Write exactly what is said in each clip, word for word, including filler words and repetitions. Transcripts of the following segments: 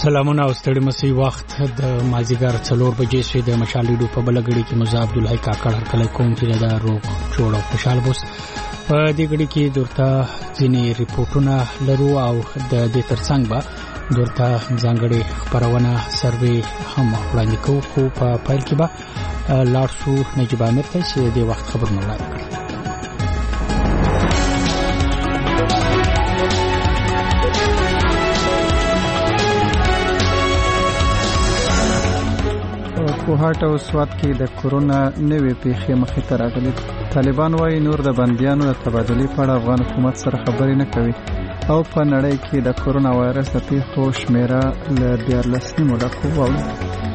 سلامونه او ستړي مسي وخت د مازیګر څلور بجې شوې د مشالېډو په بلګړي کې مزه عبدالحی کاکړ هرکلی کوم چې دا روغ جوړ او خوشحال بوس په دې غړي کې درته ځینې ریپورتونه لرو او د دې ترڅنګ به درته ځانګړي خبرونه سروي هم وړاندې کوو خو په پیل کې به لاړ شو نجیب امیر ته چې د وخت خبرونه وړاندې کړي. کوهاټ او سوات کې د کورونا نوې پیښې مخې ته راغلي. طالبان وايي نور د بندیانو د تبادلې په اړه افغان حکومت سره خبرې نه کوي او په نړۍ کې د کورونا وایرس د پیښو شمیره له دیارلس نیمو ډکو واوړي.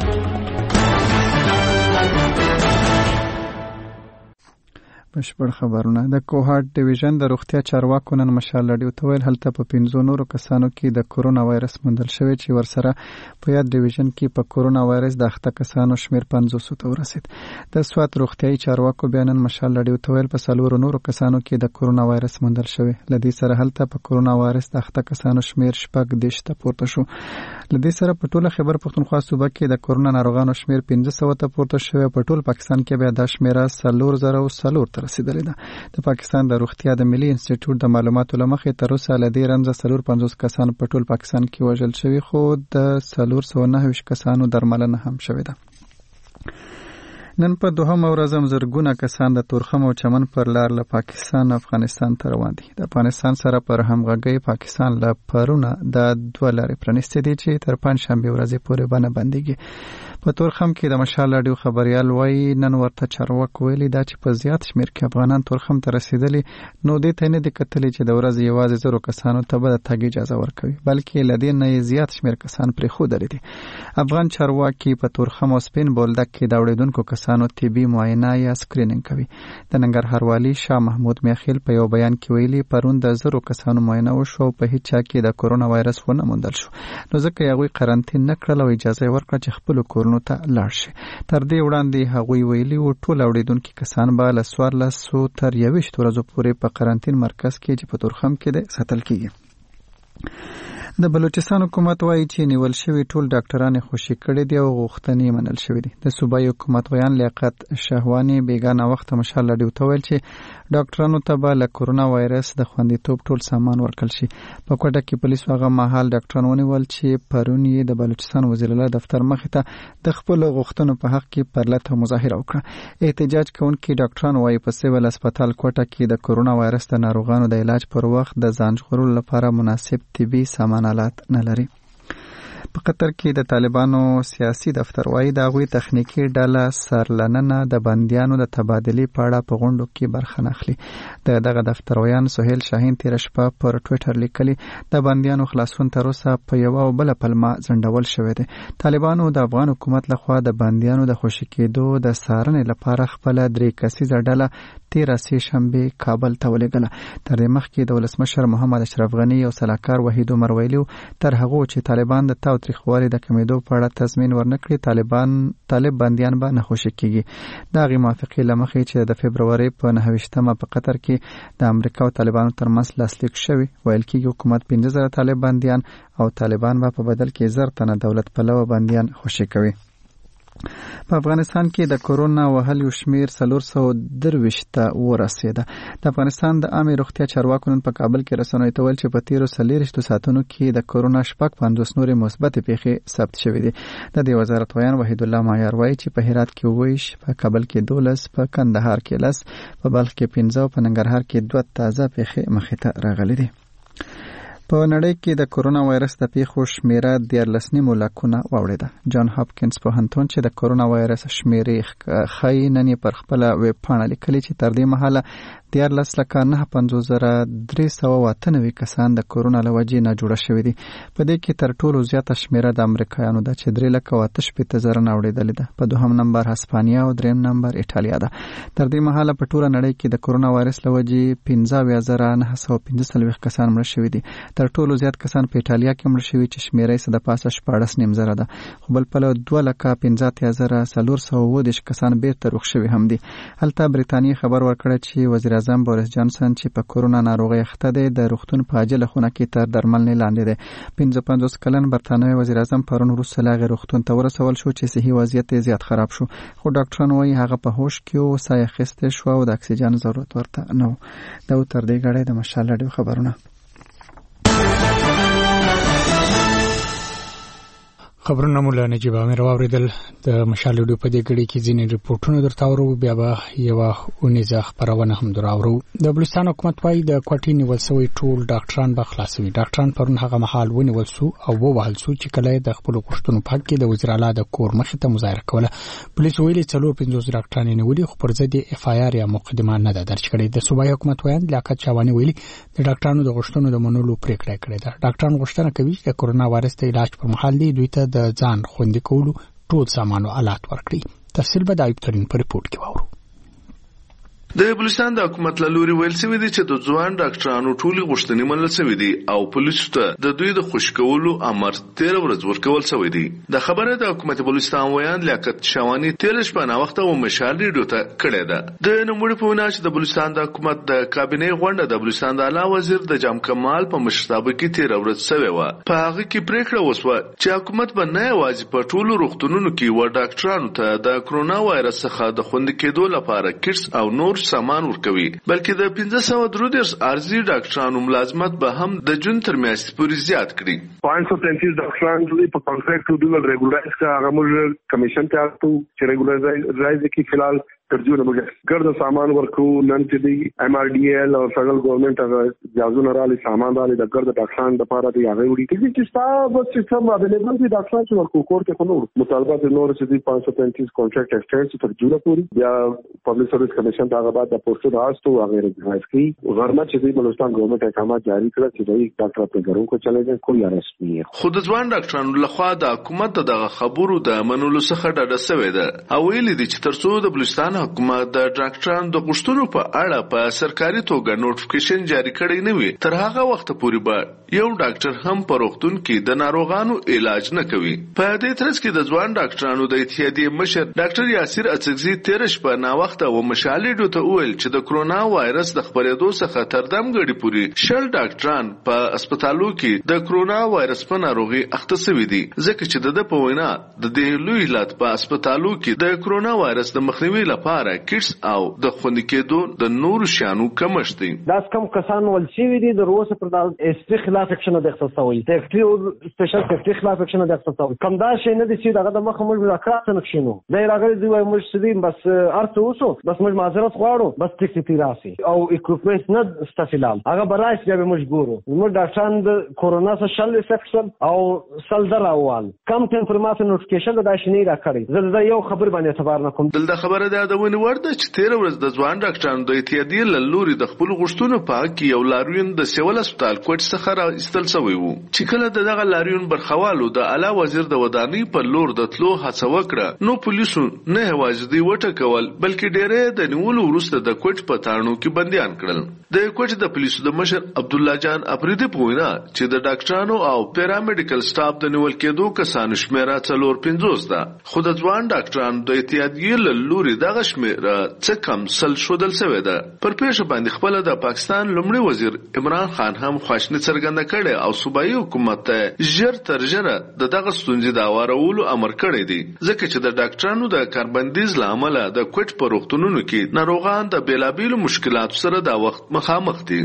بشپړ خبرونه. د کوهاټ ډیویژن د روغتیا چارواکو نن مشالډي وتویل هلته په پنځو نورو کسانو کې د کورونا وایرس موندل شوی چې ورسره په یاد ډیویژن کې په کورونا وایرس د اخته کسانو شمیر پنځوس ته ورسید. د سوات روغتیاي چارواکو بیان مشالډي وتویل په څلورو نورو کسانو کې د کورونا وایرس موندل شوی. لدې سره هلته په کورونا وایرس د اخته کسانو شمیر شپږ دیش ته پورته شو. لدې سره په ټوله خیبر پښتونخوا صوبه کې د کورونا ناروغانو شمیر پنځه سوه ته پورته شوی. په ټول پاکستان کې بیا د شمیر څلور زره او څلور رسیدلې ده. د پاکستان د روغتیا د ملي انسټیټیوټ د معلوماتو لمخې تر اوسه له دې رمزه څلور پنځوس کسان په ټول پاکستان کې وژل شوي خو د څلور سوه نهه ویشت کسانو درملنه هم شوې ده. نن په دوهم ورځ زرګونه کسان د تورخم او چمن پر لار له پاکستان افغانستان ته روان دي. د افغانستان سره پر همغږي پاکستان له پرونه د دوه لارې پرانیستې دي چې تر پنځشنبه ورځې پورې باندې بنديږي. په تورخم کې د مشال راډیو خبريال وایي نن ورته چارواکو ویلي دا چې په زیات شمیر کې افغانان تورخم ته رسیدلي نو دې ته نه د کتلې چې د ورځې یوازې زرو کسانو ته به د تګ اجازه ورکوي بلکې لدې نه زیات شمیر کسان پرې خو درې دي. افغان چارواکي په تورخم او سپین بولدک کې د اوریدونکو کسانو طبي معاینه یا سکرینینګ کوي. د ننګرهار والی شاه محمود میخیل په یو بیان کې ویلي پرون د زرو کسانو معاینه وشو په هیڅ چا کې د کورونا وایرس ونه موندل شو نو ځکه یې هغوی قرنطین نه کړل او اجازه ورکړه چې خپل کورونو ته لاړ شي. تر دې وړاندې هغوی ویلي و ټول اوریدونکو کسان به له څوارلس تر یوویشت ورځو پورې په قرنطین مرکز کې چې په تورخم کې ده ساتل کیږي. د بلوچستان حکومت وایي چې نیول شوی ټول ډاکټران خوشي کړي دي او غوښتنې منل شوې دي. د صوبایي حکومت ویان لیاقت شهوانی بیگانه وخت مشال لډي وتویل چې ډاکټرانو ته به له کورونا وایرس د خوندیتوب ټول سامان ورکړل شي. په کوټه کې پولیس هغه مهال ډاکټران ونیول چې پرون یې د بلوچستان وزیر اعلی دفتر مخې ته د خپل غوښتنو په حق کې پرلته مظاهره وکړه. احتجاج کوونکي ډاکټران وایي په سیول هسپتال کوټه کې د کورونا وایرس د ناروغانو د علاج پر وخت د ځان ژغورلو لپاره مناسب طبي سامان آلات نه لري. په قطر کې د طالبانو سیاسي دفتر وایي د هغوی تخنیکي ډله سرلننه د بندیانو د تبادلې په اړه په غونډو کې برخه نه اخلي. د دغه دفتر ویان سهیل شاهین تیر شپه پر ټویټر لیکلي د بندیانو خلاصون تر اوسه په یو او بل پلمه ځنډول شوی دی. طالبانو د افغان حکومت لخوا د بندیانو د خوشي کېدو د څارنې لپاره خپل درې کسیزه ډله تیر سه شنبه کابل ته ولېږله. تر دې مخکې د ولسمشر محمد اشرف غنی او سلاکار وحید عمر ویلو تر هغه چې طالبان د تاوتریخوالي د کمیدو په اړه تضمین ورنکړي طالبان طالب بندیان به نه خوشي کیږي. دا غي موافقه لمخې چې د فبرवरी په نهه ویشتمه په قطر کې د امریکا او طالبانو ترمنځ لاسلیک شوی ویل کېږي حکومت پنځه زره طالب بندیان او طالبان به په بدل کې زر تنه دولت پلوه بندیان خوشي کوي. په افغانستان کې د کورونا وهل یو شمیر څلور سوه درویشت ته ورسېده. د افغانستان د عامه روغتیا چارواکو نن په کابل کې رسنیو ته ویل چې په تیرو څلېرویشتو ساعتونو کې د کورونا شپږ پنځوس نورې مثبتې پیښې ثبت شوې دي. د دې وزارت ویان وحید الله معیار وایي چې په هرات کې اووه، په کابل کې دولس، په کندهار کې لس، په بلخ کې پنځه او په ننګرهار کې دوه تازه پیښې مخې ته راغلي دي. په نړۍ کې د کورونا وایرس د پیښو شمیره دیارلس نیمو لکونه واوړېده. جان هاپکینز پوهنتون چې د کورونا وایرس شمیرې ښیي نن یې پر خپله ویب پاڼه لیکلي چې تر دې مهاله دیارلس لکه نهه پنځوس زره درې سوه او اته نوي کسان د کورونا له وجې نه جوړه شوي دي. په دې کې تر ټولو زیاته شمیره د امریکایانو ده چې درې لکه او اته شپېته زره نه اوړېدلې ده. په دوهم نمبر هسپانیا او دریم نمبر ایټالیا ده. تر دې مهاله په ټوله نړۍ کې د کورونا وایرس له وجې پنځه اویا زره نهه سوه پنځه څلوېښت کسان مړه شوي دي. تر ټولو زیات کسان په ایټالیا کې مړ شوي چې شمیره یې د پاسه شپاړس نیم زره ده. خو بل پلوه دوه لکه پنځه اتیا زره څلور سوه اووه دېرش کسان بیرته روغ شوي هم دي. هلته برټانیې خبر ورکړی چې وزیر اعظم بوریس جانسن چې په کورونا ناروغۍ اخته دی د روغتون په عاجله خونه کې تر درملنې لاندې دی. پنځه پنځوس کلن برټانوي وزیر اعظم پرون وروسته له هغې روغتون ته ورسول شو چې صحي وضعیت یې زیات خراب شو. خو ډاکټران وایي هغه په هوش کې و، ساه یې اخیستې شوه او د اکسیجن ضرورت ورته نه و. دا و تر دې ګړی د مشال راډیو خبرونه. خبرونه مو له نجیب امیر واوریدل. د مشال راډیو په دې غړي کې ځینې ریپورتونه درته اورو، بیا به یو اونیزه خبرونه هم دراورو. د بلوچستان حکومت وايي د کوټې نیول شوی ټول ډاکټران به خلاصوي. ډاکټران پرون هغه مهال ونیول شو او ووهل شو چې کله د خپل غوښتنو په حق کې د وزیر اعلی د کور مخې ته مظاهره کوله. پولیس ویلي څلور پنځوس ډاکټران نیولي، خو پر ضد اف آی آر یا مقدمه نه ده درج کړې. د صوبایي حکومت ویاند لیاقت شاواني ویلي د ډاکټرانو د غوښتنو د منلو پریکړه کړې ده. ډاکټران غوښتنه کوي چې د کورونا وایرس د علاج پر مهال دی دوی ته د ځان خوندي کولو ټول سامان او آلات ورکړي. تفصیل به د ایوب ترین په ریپورت کې واورو. د بلوچستان د حکومت له لوري ویل شوی دی چې د ځوان ډاکټرانو ټولې غوښتنې منل شوې دي او پولیسو ته د دوی د خوشي کولو امر تېره ورځ ورکول شوی دی. د خبره د حکومت بلوچستان ویاند لیاقت شاواني تېره شپه ناوخته و مشال راډیو ته کړې ده. د نوموړي په وینا چې د بلوچستان د حکومت د کابینې غونډه د بلوچستان د اعلی وزیر د جام کمال په مشرتابه کې تېره ورځ شوې وه. په هغه کې پریکړه وشوه چې حکومت به نه یوازې په ټولو روغتونونو کې و ډاکټرانو ته د کرونا وایرس څخه د خوندي کېدو لپاره کټس او نور سامان ورکوي، بلکې د پنځه سوه درې دېرش ارزي ډاکټرانو ملازمت به هم د جون تر میاشتې پورې زیات کړي. پانچ سو تینتیس ډاکټران په کانټریکټ ډول ریګولرایز کا هغه موږ کمیشن ته اړتو چې ریګولرایز کی فلحال ترجمه موږ ګرد سامان ورکو نن چې دی ایم آر ډي ایل او فدرل ګورنمنت هغه جازونه را لې سامان را لې د ګرد ډاکټران لپاره دی هغه وړي چې تاسو په سیستم اویلیبل دي ډاکټران چې ورکو کوړ ته نور مطالبات نور چې دی پانچ سو تینتیس کانټریکټ ایکسټنډ ترجمه پوری بیا پبلک سرویس کمیشن ته هغه بعد د پوسټ راستو هغه ریګولرایز کی غرمه چې دی بلوچستان ګورنمنت احکامات جاری کړل چې دی ډاکټر په ګرو کو چلے ځي کوئی ارست نه. خود ځوان ډاکټرانو لخوا د حکومت دغه خبرو د منلو څخه ډډه شوې ده او ویلي دي چې ترڅو د بلوچستان حکومت د ډاکټرانو د غوښتنو په اړه په سرکاري توګه نوټیفیکیشن جاری کړی نه وي تر هغه وخت پورې به یو ډاکټر هم په روغتون کې د ناروغانو علاج نه کوي. په دې ترڅ کې د ځوان ډاکټرانو د اتحادیې مشر ډاکټر یاسر اڅکزي تېره شپه ناوخته و مشال راډیو ته وویل چې د کرونا وایرس د خپرېدو څخه تر دمګړې پورې شل ډاکټران په هسپتالو کې د کرونا وایرس په ناروغي اخته شوي دي، ځکه چې د ده په وینا د دې لوی علت په هسپتالو کې د کرونا وایرس د مخنیوي لپاره کټس او د خوندي کېدو د نورو شیانو کمښت دی. دا کم کسان ول شوي دي د روسه پر د استخلاف اکشن د اختصاصي سیفټي او سپیشل سیفټي خلاف اکشن د اختصاصي کم دا شي نه دي چې دغه د مخه موږ راکړه نکښینو دا راغلي دی وای موږ سدي بس ارته وسو بس موږ معذرت غواړو بس ټیکسي راسي او اکوپمنټ نه استفلال هغه برایش بیا موږ ګورو موږ ډاکټران د کورونا سره شل افیکشن او سل دراوال کم انفارمیشن نوټیفیکیشن دا شنی راکړي زه دا یو خبر باندې اعتبار نه کوم. دلته خبره ده د ونی ورده چې تېره ورځ د ځوان ډاکټرانو د اتحادیې له لوري د خپل غوښتنو په حق کې یو لاریون د سیول هسپتال کوټ څخه را ایستل شوی و چې کله د دغه لاریون برخوالو د اعلی وزیر د ودانۍ په لور د تلو هڅه وکړه نو پولیسو نه یوازې دوی وټکول بلکې ډېرې د نیولو وروسته د کوټ په تاڼو کې بندیان کړل. د کوټ د پولیسو د مشر عبد الله جان افریدي په وینا چې د ډاکټرانو او پیرامیډیکل سټاف د نیول کېدو کسانو شمیره څلور پنځوس ده، خو د ځوان ډاکټرانو د اتحادیې له لوري دغه شمیره څه کم سل شودل شوې ده. پر پیښه باندې خپل د پاکستان لومړي وزیر عمران خان هم خواشني څرګنده کړې او صوبایي حکومت ته ژر تر ژره د دغه ستونزې د هوارولو امر کړی دی، ځکه چې د ډاکټرانو د کاربندیز له امله د کوټ په روغتونونو کې ناروغان د بیلابیلو مشکلاتو سره دا وخت مخامخ دي.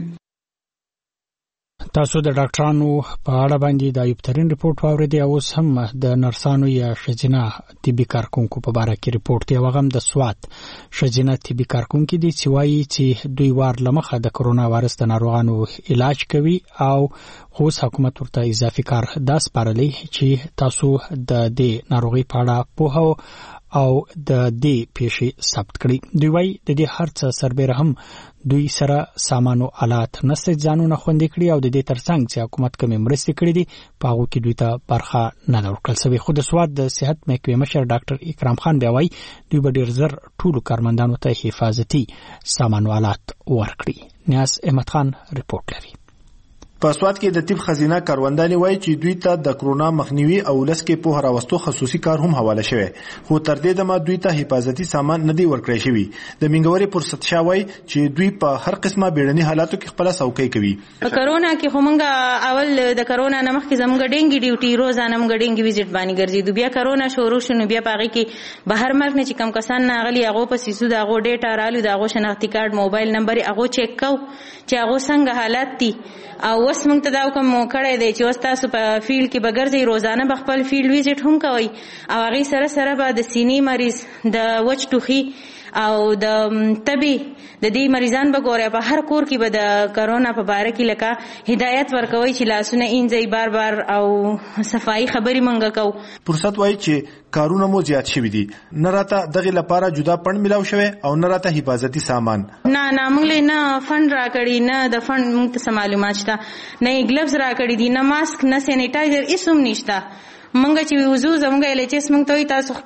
تاسو د ډاکټرانو په اړه باندې د ایوب ترین ریپورت واوریدئ او اوس هم د نرسانو یا ښځینه طبي کارکونکو په باره کې ریپورت دی. هغه هم د سوات ښځینه طبي کارکونکي دي چې وایي چې دوی وار له مخه د کرونا وایرس د ناروغانو علاج کوي او خو حکومت ورته اضافي کار دا سپارلی چې تاسو د دې ناروغي په اړه پوهه او د دې پیښې ثبت کړي. دوی وایي د دې هر څه سربېره هم دوی سره سامان او آلات نسته ځانونه خوندي کړي او د دې ترڅنګ چې حکومت کومې مرستې کړې دي په هغو کې دوی ته برخه نه ده ورکړل شوې. خو د سوات د صحت محکمې مشر ډاکټر اکرام خان بیا وایي دوی به ډېر زر ټولو کارمندانو ته حفاظتي سامان او آلات ورکړي. نیاز احمد خان ریپورت لري. په سواد کې د طب خزینه کاروندانې وایي چې دوی ته د کرونا مخنیوي او لس کې په راوستو خصوصي کار هم حواله شوی، خو تر دې دمه دوی ته حفاظتي سامان نه دی ورکړی شوی. د منګوري فرصت شاوي چې دوی په هر قسمه بیړني حالاتو کې خپل څوکۍ کوي. په کرونا کې خو مونږه اول د کرونا نه مخکې زموږ ډینګي ډیوټي روزانه مونږ ډینګي ویزټ باندې ګرځېدو. بیا کرونا شروع شو بیا په هغې کې بهر ملک نه چې کم کسان ناغلي هغو په سیسو د هغو ډیټا رالو د هغو شناختي کارډ موبایل نمبر هغو چیک کو چې هغو څنګه حالات دي. او اوس موږ ته دا کوم کړی دی چې اوس تاسو په فیلډ کې به ګرځئ، روزانه به خپل فیلډ ویزټ هم کوئ او هغې سره سره به د سینې مریض، د وچ ټوخي او د تبي د دې مریضان به ګورئ. په هر کور کې به د کرونا په باره کې لکه هدایت ورکوئ چې لاسونه اینځئ بار بار او صفایي خبرې موږ کوو. فرصت وایي چې کارونه مو زیات شوي دي، نه راته دغې لپاره جدا پند میلاو شوی او نه راته حفاظتي سامان. نه نه موږ نه فند راکړي، نه د فند موږ ته څه معلومات شته، نه یې ګلفز راکړي دي، نه ماسک، نه سینیټایزر، هېڅ هم نشته. موږ چې وځو زموږ ایل ایچ ایس موږ ته وایي تاسو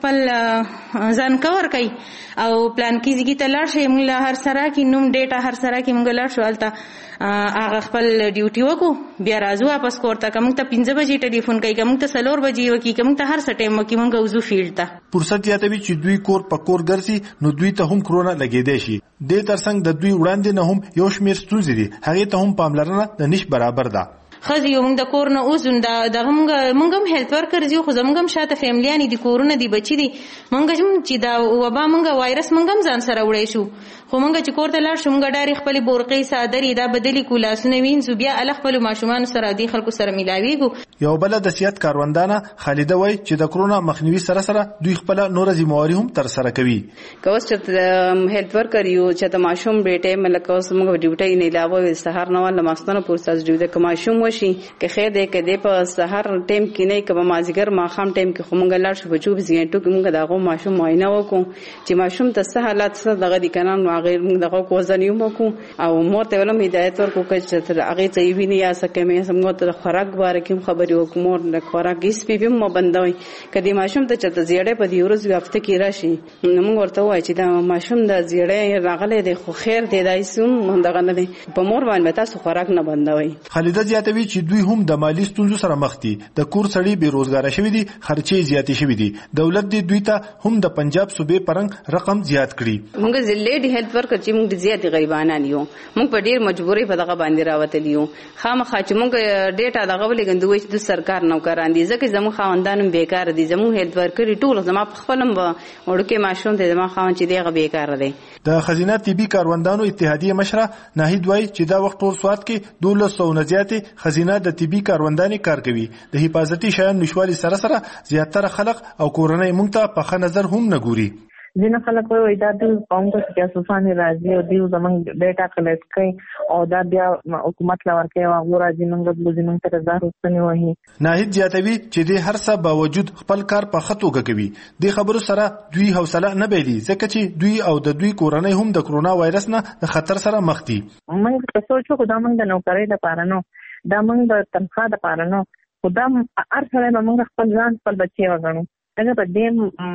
خپل ځان کور کوئ او پلان کې ځګي ته لاړ شئ. موږ له هر سره کې نوم ډیټا هر سره کې موږ لاړ شو، هلته هغه خپل ډیوټي وکړو، بیا راځو واپس کور ته. که موږ ته پنځه بجې ټلیفون کوي، که موږ ته څلور بجې وکړي، که موږ ته هر څه ټایم وکړي، موږ وځو فیلډ ته. فرصت زیاتوي چې دوی کور په کور ګرځي نو دوی ته هم کرونا لګېدی شي. دې ترڅنګ د دوی وړاندې نه هم یو شمېر ستونزې دي، هغې ته هم پاملرنه د نش برابر ده. ښځې یو موږ د کور نه اوسو، دغه موږ هم هیلث ورکرز یو، خو زموږ هم شاته فیملیانې دي، کورونه دي، بچي دي. موږ هم چې دا وبا موږ وایرس موږ هم ځان سره وړی شو، خو موږ چې کور ته لاړ شو موږ ډارې خپلې بورقې څادرې دا بدلې کړو، لاسونه وینځو، بیا هله خپلو ماشومانو سره او دې خلکو سره میلاویږو. یو بله د صحت کاروندانه خالده وایي چې د کرونا مخنیوي سره سره دوی خپله نوره ذمهواري هم ترسره کوي. که اوس چېرته هیلث ورکر یو، چېرته ماشوم ډې ټایم لکه اوس موږ ډیوټۍ نه علاوه سهار نه له ماخستنه پورې ستاسو ډیوټۍ که ماشوم وشي که خیر دی، که دی په سهار ټایم کې نه، که په مازدیګر ماښام ټایم کې، خو موږ لاړ شو په چوبیس غنټو کې موږ د هغو ماشوم معاینه وکړو چې ماشوم ته څه حالات څه دغه دي که نه، نو هغې موږ دغه وزن یې هم وکړو او مور ته ولم هدایت ورکړو چې تر هغې څه یې ویني یا څه کمې، موږ ته د خوراک باره کې هم خبرې وکړو. مور د خوراک هېڅ پې هم مه بندوئ. که دې ماشوم ته چېرته زیړی په دې ورځو هفته کې راشي نو موږ ورته ووایو چې دا ماشوم د زیړی راغلی دی، خو خیر دی دا هېڅ هم دغه نه دی، په مور باندې به تاسو خوراک نه بندوئ. خالده زیاتوي چې دوی هم د مالي ستونزو سره مخ دي، د کور سړي بې روزګاره شوي دي، خرچې زیاتې شوي دي. دولت دې دوی ته هم د پنجاب صوبې په رنګ رقم زیات کړي. موږ لیډي هیلث ورکر چې موږ زیاتې غریبانان یو، موږ په ډېر مجبورۍ په دغه باندې راوتلي یو. خامخا چې موږ ډیټا دغه ولېږندو وایي چې د سرکار نوکران دي، ځکه زموږ خاوندان هم بېکاره دي. زموږ هیلث ورکر ټول، زما په خپل هم وړوکی ماشوم دی، زما خاوند چې دی هغه بېکاره دی. د خزینه طبي کاروندانو اتحادیې مشره ناهید وایي چې دا وخت ټول سواد کې دولس سوه نه زیاتې خزینه د طبي کاروندانې کار کوي. د حفاظتي شیانو نشوالي سره سره زیاتره خلک او کورنۍ موږ ته په ښه نظر هم نه ګوري. ځینې خلک وایي دا دوی قوم ته جاسوسانې راځي او دوی زموږ ډیټا کلیکټ کوي او دا بیا حکومت له ورکوي او هغو راځي موږ بوځي موږ ته رضا روستنې وهي. ناهید زیاتوي چې د هر څه باوجود خپل کار په ښه توګه کوي. دې خبرو سره دوی حوصله نه بایلي، ځکه چې دوی او د دوی کورنۍ هم د کرونا وایرس نه د خطر سره مخ دي. موږ په سوچ وکړو دا موږ د نوکرۍ دپاره نه، دا موږ د تنخوا دپاره نه، خو دا هر سړی به موږ خپل ځان خپل بچی وګڼو. څنګه په دې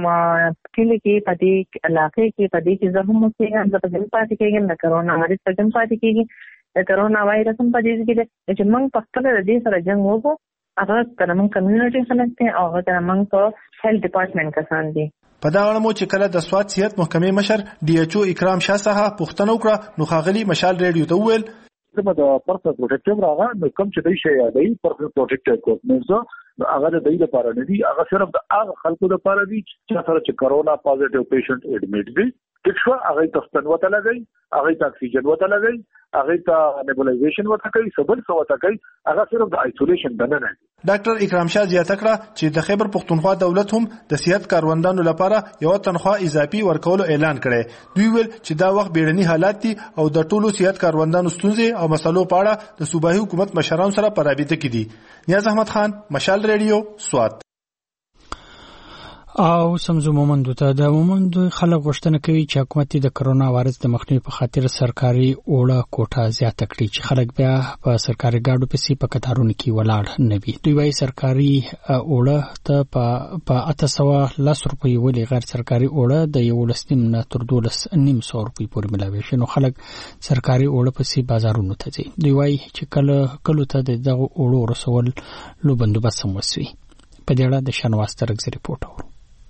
کلي کې په دې علاقې کې په دې کې زه هم اوسېږم، زه په دې پاتې کېږم، د کرونا مریض په دې پاتې کېږي، د کرونا وایرس هم په دې کې دی چې موږ په خپله د دې سره جنګ وکړو. هغه که موږ کمیونټي خلک دي او هغه که موږ په هیلث ډپارټمنټ کسان دي. په دا اړه مو چې کله د سواد صحت محکمې مشر ډي ایچ او اکرام شاه څخه پوښتنه وکړه نو ښاغلي مشال ریډیو ته وویل زما د پرسنل پروټیکټیو راغه نو کوم چې دوی شي یادوي پرسنل پروټیکټیو کوډ نو هغه د دوی لپاره نه دي، هغه صرف د هغه خلکو لپاره دي چې سره چې کرونا پازیټیو پیشنټ اډمیټ دي. ټیک شو، هغه ته ستن وته لګي، هغه ته اکسیجن وته لګي، هغه ته نیبولایزیشن وته کوي، سبل څه وته کوي، هغه صرف د آیسولیشن نه نه. ډاکټر اکرام شاه زیاته کړه چې د خیبر پښتونخوا دولت هم د صحت کاروندانو لپاره یو تنخوا اضافي ورکولو اعلان کړي. دوی ویل چې دا وخت بیړني حالات دي او د ټولو صحت کاروندانو ستونزې او مسلو په اړه د صوبایي حکومت مشرانو سره په رابطه کې دي. نیاز احمد خان، مشال ریډیو، سوات. او سمزو مومند ته د مومند خلک غوښتنه کوي چې حکومت د کرونا وایرس د مخنیوي په خاطر سرکاري اوړه کوټه زیاته کړي چې خلک بیا په سرکاري گاډو پسې په کتارونو کې ولاړ نه وي. دوی وايي سرکاري اوړه ته په اته سوه لس روپۍ ولې غیر سرکاري اوړه د یولس نیم نه تر دولس نیم سوه روپۍ پورې ملاوي شي، نو خلک سرکاري اوړه پسې بازارونو ته ځي. دوی وايي چې کله کله ته دغه اوړو رسول لو بندوبست هم وسوي. په دې اړه د شنواز ترګز ریپورت اورو.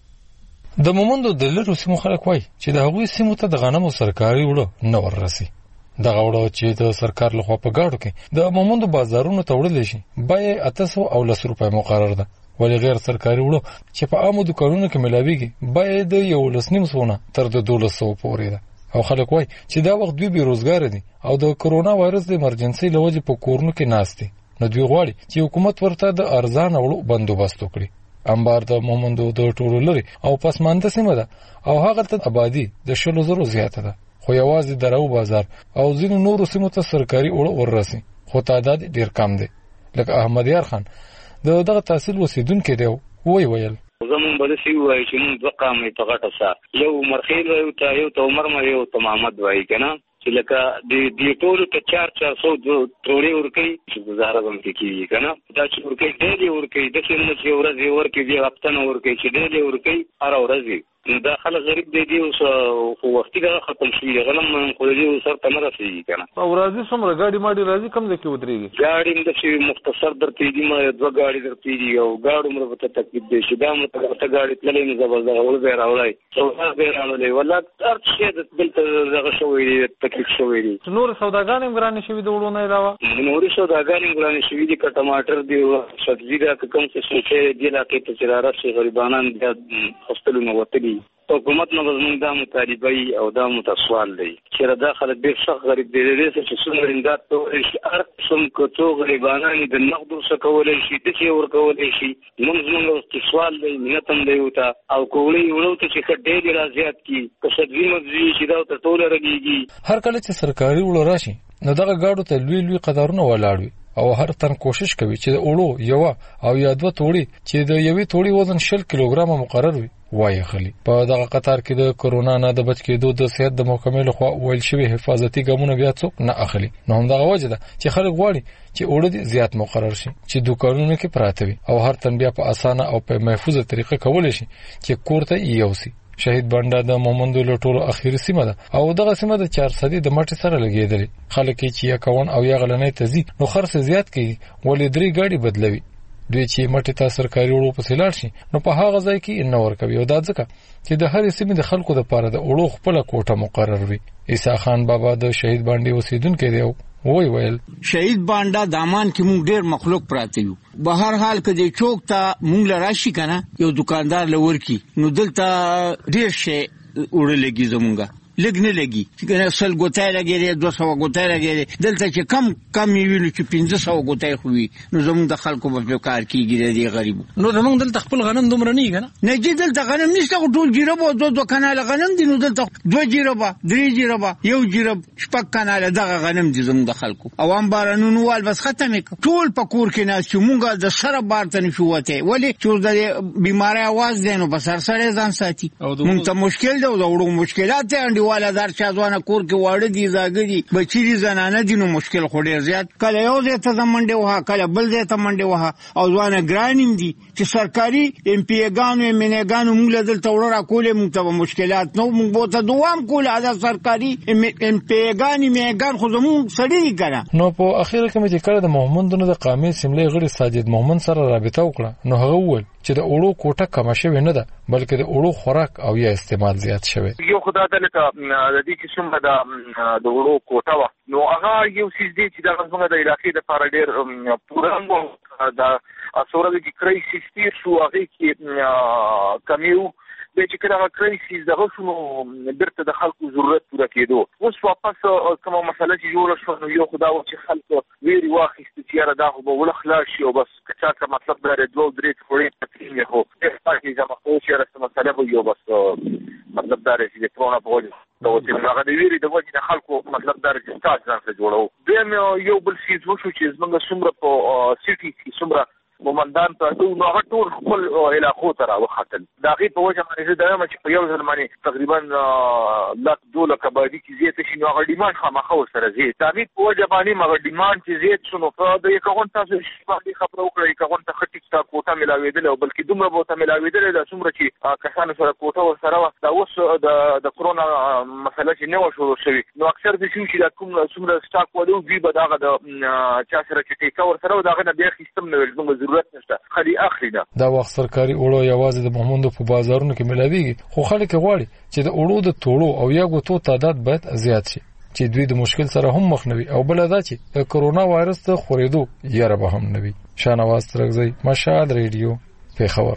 د مومندو د لرو سیمو خلک وایي چې د هغوی سیمو ته د غنمو سرکاري وړه نه وررسي. دغه وړه چې د سرکار لخوا په گاډو کې د مومندو بازارونو ته وړل شي بیه اته سوه او لس روپۍ مقرر ده، ولی غیر سرکاري وړه چې په عامو دکانونو کې ملاویږي بیه د یولس نیم سوه نه تر د دولس سوه پورې ده. او خلک وایي چې دا وخت دوی بیروزګار دي او د کرونا وایرس د ایمرجنسي له وجې په کورونو کې ناست دي، نو دوی غواړي چې حکومت ورته د ارزان وړو بندوبست وکړي. انبار د مومندو د ټولو لري او پسمانده سیمه ده او هغه ته آبادی د شلو زرو زیاته ده، خو یوازې درو بازار او ځینو نورو سیمو ته سرکاري اوړه وررسي، خو تعداد ډیر کم دی. لکه احمد یار خان د دغه تحصیل وسیدونکو دی وی ویل زمون بل شي وای چې موږ دوه قامې په غټه سا یو مرخیل یو ته یو ته عمر مې یو ته محمد وای کنه چې لکه د دې ټولو ته چار چار سو تروړي ورکي چې زهره هم کیږي کنه دا چې ورکي ډېری ورکي د څه نه چې ورځي ورکي دی هفته نه ورکي چې ډېری ورکي هر ورځي دا خلک غریب دی دی او وختي دا ختم شي غنم خو دې سر ته نه رسېږي کنه او راځي څومره ګاډي ماډي راځي کم ځکه ودرېږي ګاډي د چې مختصر درته دي ما دوه ګاډي درته دي او ګاډو مر په تکلیف دي چې دا مته ګاډي تللې نه زبردست ول به راولای څو به راولای ولا هر څه د دلته دغه شوې تکلیف شوې دي. نور سوداګان هم ګرانې شوي د وړو نه علاوه نور سوداګان هم ګرانې شوي دي که ټماټر دی سبزي دا کوم څه چې دی لا کې ته چې راځي غریبانان د هوستلونو وتلي حکومت نه زموږ دا مطالبه او دا متسوال دی چې دا خلک ډېر سخت غریب دي چې څومره امداد کولی شي هر قسم کتو غریبانان د نقد ورڅخه کولی شي د چې ورکولی شي موږ زموږ سوال دی مینت هم دی ورته او کولی وړو ته چې ښه ډېر رازیات کړي که سبزي مبزي چې دا ورته ټوله رګېږي. هر کله چې سرکاري وړو راشي نو دغه ګاډو ته لوی لوی قطارونه ولاړ وي او هر تن کوشش کوي چې د اوړو یو او یا دوه توړي چې د یوې توړي وزن شل کیلوګرام مقرر وي وای خلی. په دغه قطار کې د کرونا نه د بچ کېدو د صحت د محکمې لخوا ویل شوی حفاظتي ګامونه بیا څوک نه اخلي، نو هم دغه وجه ده چې خلک غواړي چې اوړه زیات مقرر شي چې دکانونو کې پراته وي او هر تن بیا په اسانه او په محفوظه طریقه کولای شي چې کور ته یوسي. شهید بانډا د مومندو له ټولو اخیری سیمه ده او دغه سیمه د چار صدی د مټي سره لګیدلې. خلک چې یا کون او یا غلنې تزي نو خرڅ زیات کوي ولې درې ګاډي بدلوي. دوی چې مټي ته سرکاري وړو په سیلار شي نو په هغه ځای کې نه ورکوي او دا ځکه چې د هر سیمې د خلکو د پاره د وړو خپل کوټه مقرر وي. عیسی خان بابا د شهید باندې اوسیدونکو دی وای ویل شهید باندې دامان کې مونږ ډېر مخلوق پراته یو، به هر حال کې د چوک ته مونږ لراشي کنه یو دکاندار لور کی نو دلته ډېر شي وړلګي زمونږه لګ نه لګي چې سل ګوتای لګي دوه سوه ګوتای لګي دلته چې کم کم ویلو چې پنځه سوه ګوتای خو وي نو زموږ د خلکو په کار کېږي دی غریب. نو زموږ دلته خپل غنم دومره نه کنه نه چې دلته غنم نشته ټول جیرب او دوه دوه کانال غنم دي نو دلته دوه جیرب درې جیرب یو جیرب شپږ کانال دغه غنم دي زموږ د خلکو او ام بارانونو وال بس ختمه ټول په کور کې ناس چې مونږه د سره بارته نشو وته ولی چې د بیماری आवाज دینو بس سر سره ځان ساتي مونږ ته مشکل دی او وړو مشکلات دي والا دار چازوانه کور کې واړه دي زاګدي بچی دي زنانه دي نو مشکل خو ډیر زیات کله یو ځای ته منډه وها کله بل ځای ته منډه وها او ځوانه ګرانیم دي چې سرکاري ام پی ګانو ام ان ګانو موږ دلته وړه کولې موږ ته مشکلات نو موږ بوته دوام کوله دا سرکاري ام پی ګانی مې ګان خو زموږ سړی کړه. نو په اخیره کې چې کړه د محمدونو د قامي سیملې غړي ساجد محمد سره رابطه وکړه نو هغه وویل چې د اوړو کوټه کم شوی نه ده بلکې د اوړو خوراک او یا استعمال زیات شوی. یو خدای ته لکه د دې کې څومره د د وړو کوټه وه نو هغه یو څیز دی چې دغه زموږ د علاقې دپاره ډېر پوره و د سوره کې کرایسیس تېر شو هغې کې کمې وو بیا چې کله هغه کرایسیس دغه شو نو بېرته د خلکو ضرورت پوره کېدو. اوس واپس کومه مسله چې جوړه شوه نو یو خو دا و چې خلکو ویرې واخیستې چې یاره دا خو به وله خلاص شي او بس که چا ته مطلب دا دوه درې ټوړې تقسیم یې خو ډېر پاکې جمع کوو چې یاره څه مسله به یو بس مطلب دا دی چې د کرونا په وجه هغه د ویرې د وجې د خلکو مطلب دا دی چې سټاټ ځان سره جوړوو. دویم یو بل څیز وشو چې زموږ څومره په سیټي کې څومره مومندان ته نو هغه ټول خپل علاقو ته راوختل دا غي په وجه باندې دا چې په یو ځل باندې تقریبا لک دوله کبادي کې زیات شي نو هغه ډیماند خامخا سره زیات دا غي په وجه باندې مګر ډیماند چې زیات شنو په د یو کون تاسو باندې خبرو کړی کون ته خټی تا کوټه ملاویدل او بلکې دومره بوته ملاویدل دا څومره چې کسانو سره کوټه ور سره دا اوس د د کرونا مسله چې نو شروع شوی نو اکثر د شي چې دا کوم څومره سٹاک ودو وی به دا د چا سره چې ټیکا ور سره دا غنه بیا سیستم نه ورته ضرورت نشته خالي اخري دا دا وخت سرکاري اوړو یوازې د محمود په بازارونو کې ملاويږي خو خلک غواړي چې د اوړو د توړو او یا غوتو تعداد باید زیات شي چې دوی د مشکل سره هم مخ نوي او بل دا چې د کرونا وایرس ته خورېدو یاره به هم نوي شانواز ترغزی مشال ریډیو په خبر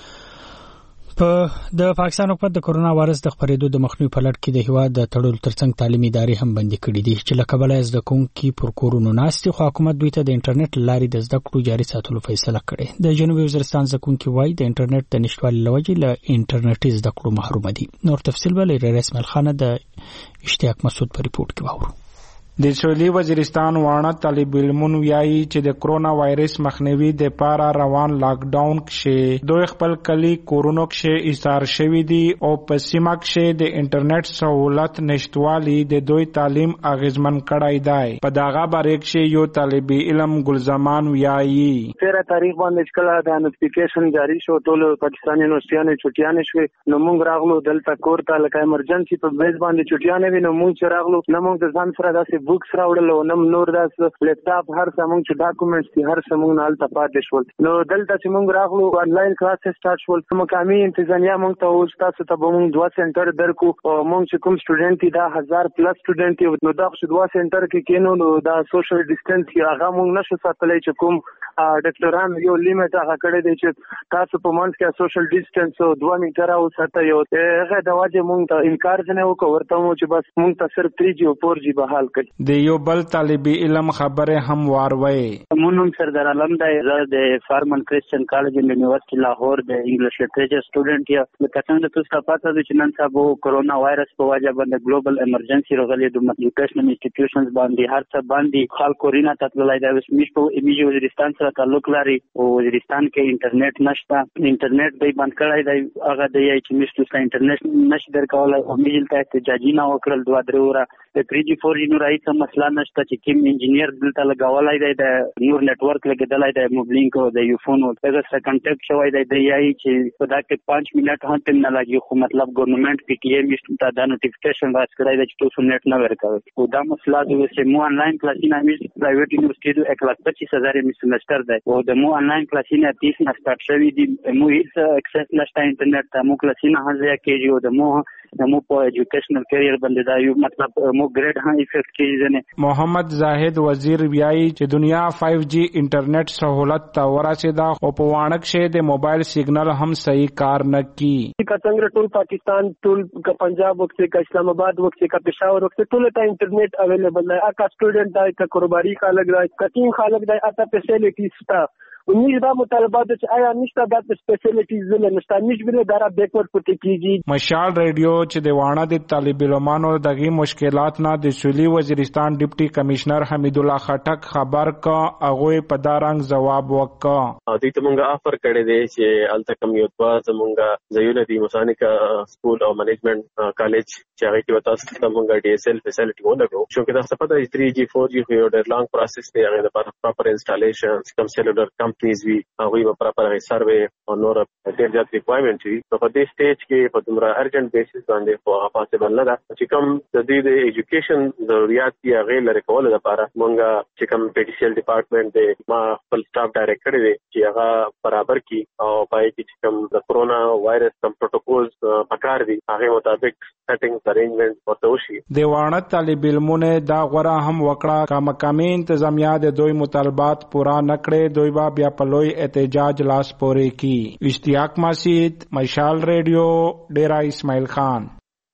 په د پاکستان حکومت د کرونا وایرس د خپرېدو د مخنیوي په لړ کې د هیواد د تړلو ترڅنګ تعلیمي ادارې هم بندي کړې دي چې له کبله زده کوونکي پر کورونو ناستي خو حکومت دوی ته د انټرنیټ لارې د زده کړو جاري ساتلو فیصله کړې د جنوبي وزیرستان زده کوونکي وایي د انټرنیټ د نشټوالي له وجې له انټرنیټي زده کړو محروم دي نور تفصیل به لري رسمل خان د اشتیاق مسعود په ریپورت کې واورو د سویلي وزیرستان وانه طالب علمون ویایي چې د کرونا وایرس مخنیوي د پاره روان لاک ډاون کې دوی خپل کلی کورونو کې ایثار شوی دي او په سیمه کې د انټرنیټ سہولت نشټوالي د دوی تعلیم اغیزمن کړای دی په داغه باره کې یو طالب علم ګلزمان ویایي تیرہ تاریخ باندې کله د نوټیفیکیشن جاری شو ټول پاکستاني یونیورسيټیانو چټیانې شوې نو موږ راغلو دلته کور ته لکه ایمرجنسي په بیس باندې چټیانې وینو موږ راغلو نو موږ د ځان سره داسې بوکس راوړل او نم نور داس لیپټاپ هر څه موږ چې ډاکومېنټس دي هر څه موږ نه الته پاتې شول نو دلته چې موږ راغلو انلاین کلاس سٹارټ شول مقامي انتظامیه موږ ته اوس تاسو ته به موږ دوه سنټر درکو او موږ چې کوم سټوډنټ دي دا هزار پلس سټوډنټ دي نو دا خو دوه سنټر کې کینو نو دا سوشل ډیسټنس هغه موږ نشو ساتلای چې کوم ډاکټران یو لیمټ هغه کړی دی چې تاسو په منځ کې سوشل ډیسټنس او دوه میټر او ساته یو هغه د واجب موږ ته انکار نه وکړ ورته مو چې بس موږ ته صرف تھری جی او فور جی به حل کړي د یو بل طالب علم خبره هم واروي مونږ سردار علم دی د فارمن کریسچن کالج ان یونیورسيټي لاهور د انګلیش لټریچر سټوډنټ یا لکه څنګه تاسو ته پاتې ده چې نن سبا کرونا وایرس په وجه باندې ګلوبل ایمرجنسي راغلي د ایجوکیشنل انسټیټیوشنز باندې هر څه باندې خلکو رینا تطلای دا وس میش په ایمیجو وزیرستان سره تعلق لري او وزیرستان کې انټرنیټ نشته انټرنیټ دی بند کړی دی هغه دی چې میش ته انټرنیټ نشي درکول او میل ته احتجاجي نه وکړل دوه درې وره د تھری جی فور جی نو راځي مسله نشته چې کوم انجنیر دلته لګولای دی د نور نتورک لګیدلای دی موبلینک او د یو فون او هغه سره کانټیکټ شوی دی د یای چې په دا کې پانچ منټ هم تم نه لګي خو مطلب ګورنمنت پی ټی ایم ته دا نوټیفیکیشن راځ کړی دی چې تاسو نت نه ورکوي او دا مسله د چې مو انلاین کلاسینه میز پرایویټ یونیورسيټي د یک لک پچیس هزار می سمستر دی او د مو انلاین کلاسینه تیس نه سٹارټ شوی دی مو هیڅ اکسس نشته انټرنیټ ته مو کلاسینه هغه کېږي او د مو د مو په ایجوکیشنل کیریئر باندې دا یو مطلب مو ګریډ هم افیکټ کیږي نه محمد زاهد وزیر ویایي چې دنیا فایو جی انټرنیټ سہولت ته ورسېده او په وانک شه د موبایل سیګنل هم صحیح کار نه کی څنګه ټول پاکستان ټول پنجاب وکړي کا اسلام آباد وکړي کا پېښور وکړي ټول ته انټرنیټ اویلیبل دی اکا سټوډنټ دی کا کاروباري خلک دی کټین خلک دی اته فیسیلیټیز شته ونیش دا مطالبات چې آیا نشته د سپیشلیټیز زله نشته نش بل دارا بیکورډ پټی کیږي مشال ریډیو چې د وانه د طالب علمانو دغه مشکلات نه د سویلي وزیرستان ډیپټي کمشنر حمید الله خټک خبر کا هغه په دارنګ جواب وکا او دې ته مونږه افر کړی دی چې الته کم یو دوا زمونږه زیونه دی مسانیکا سکول او منیجمنت کالج چې هغه کې وتا ست مونږه ډي اس ال فیسیلیټي ولګو چې دا څه پته تھری جی فور جی یو ډېر لانګ پروسس دی هغه لپاره پراپر انسټالیشن کم سیلولر کمپنیز وی هغه په پراپر سروې او نور ډېر زیات ریکوایرمنټ وي نو په دې سټیج کې په دومره ارجنټ بیسس باندې خو هغه پاسبل نه ده چې کوم د دې د ایجوکیشن ضرورت دی هغه لري کول لپاره مونږه چې کوم پیډیشل ډپارټمنټ دی ما خپل سټاف ډایرکټ کړی دی چې هغه برابر کی او پای کې چې کوم د کرونا وایرس کوم پروتوکولز پکار دي هغه مطابق سیټینګ ارینجمنټ ورته وشي د وانه طالب علمونه دا غوړه هم وکړه کا مقامي انتظامیه د دوی مطالبات پورا نکړي دوی با بیا په لوی احتجاج لاس پورې کی اشتیاق مسعود مشال ریډیو ډیرا اسماعیل خان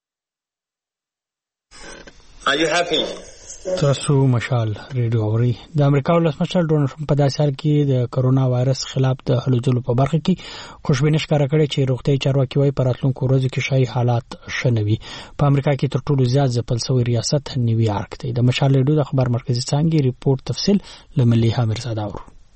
Are you happy? تاسو مشال ریډیو اوري د امریکا ولسمشر ډونالډ ټرمپ په داسې حال کې د کرونا وایرس خلاف د هلو ځلو په برخه کې خوشبیني ښکاره کړې چې روغتیاي چارواکي وايي په راتلونکو ورځو کې شایي حالات ښه نه وي په امریکا کې تر ټولو زیات ځپل شوی ریاست نیویارک دی د مشال ریډیو د خبر مرکزي څانګې ریپورت تفصیل له ملي حامد زاده اورو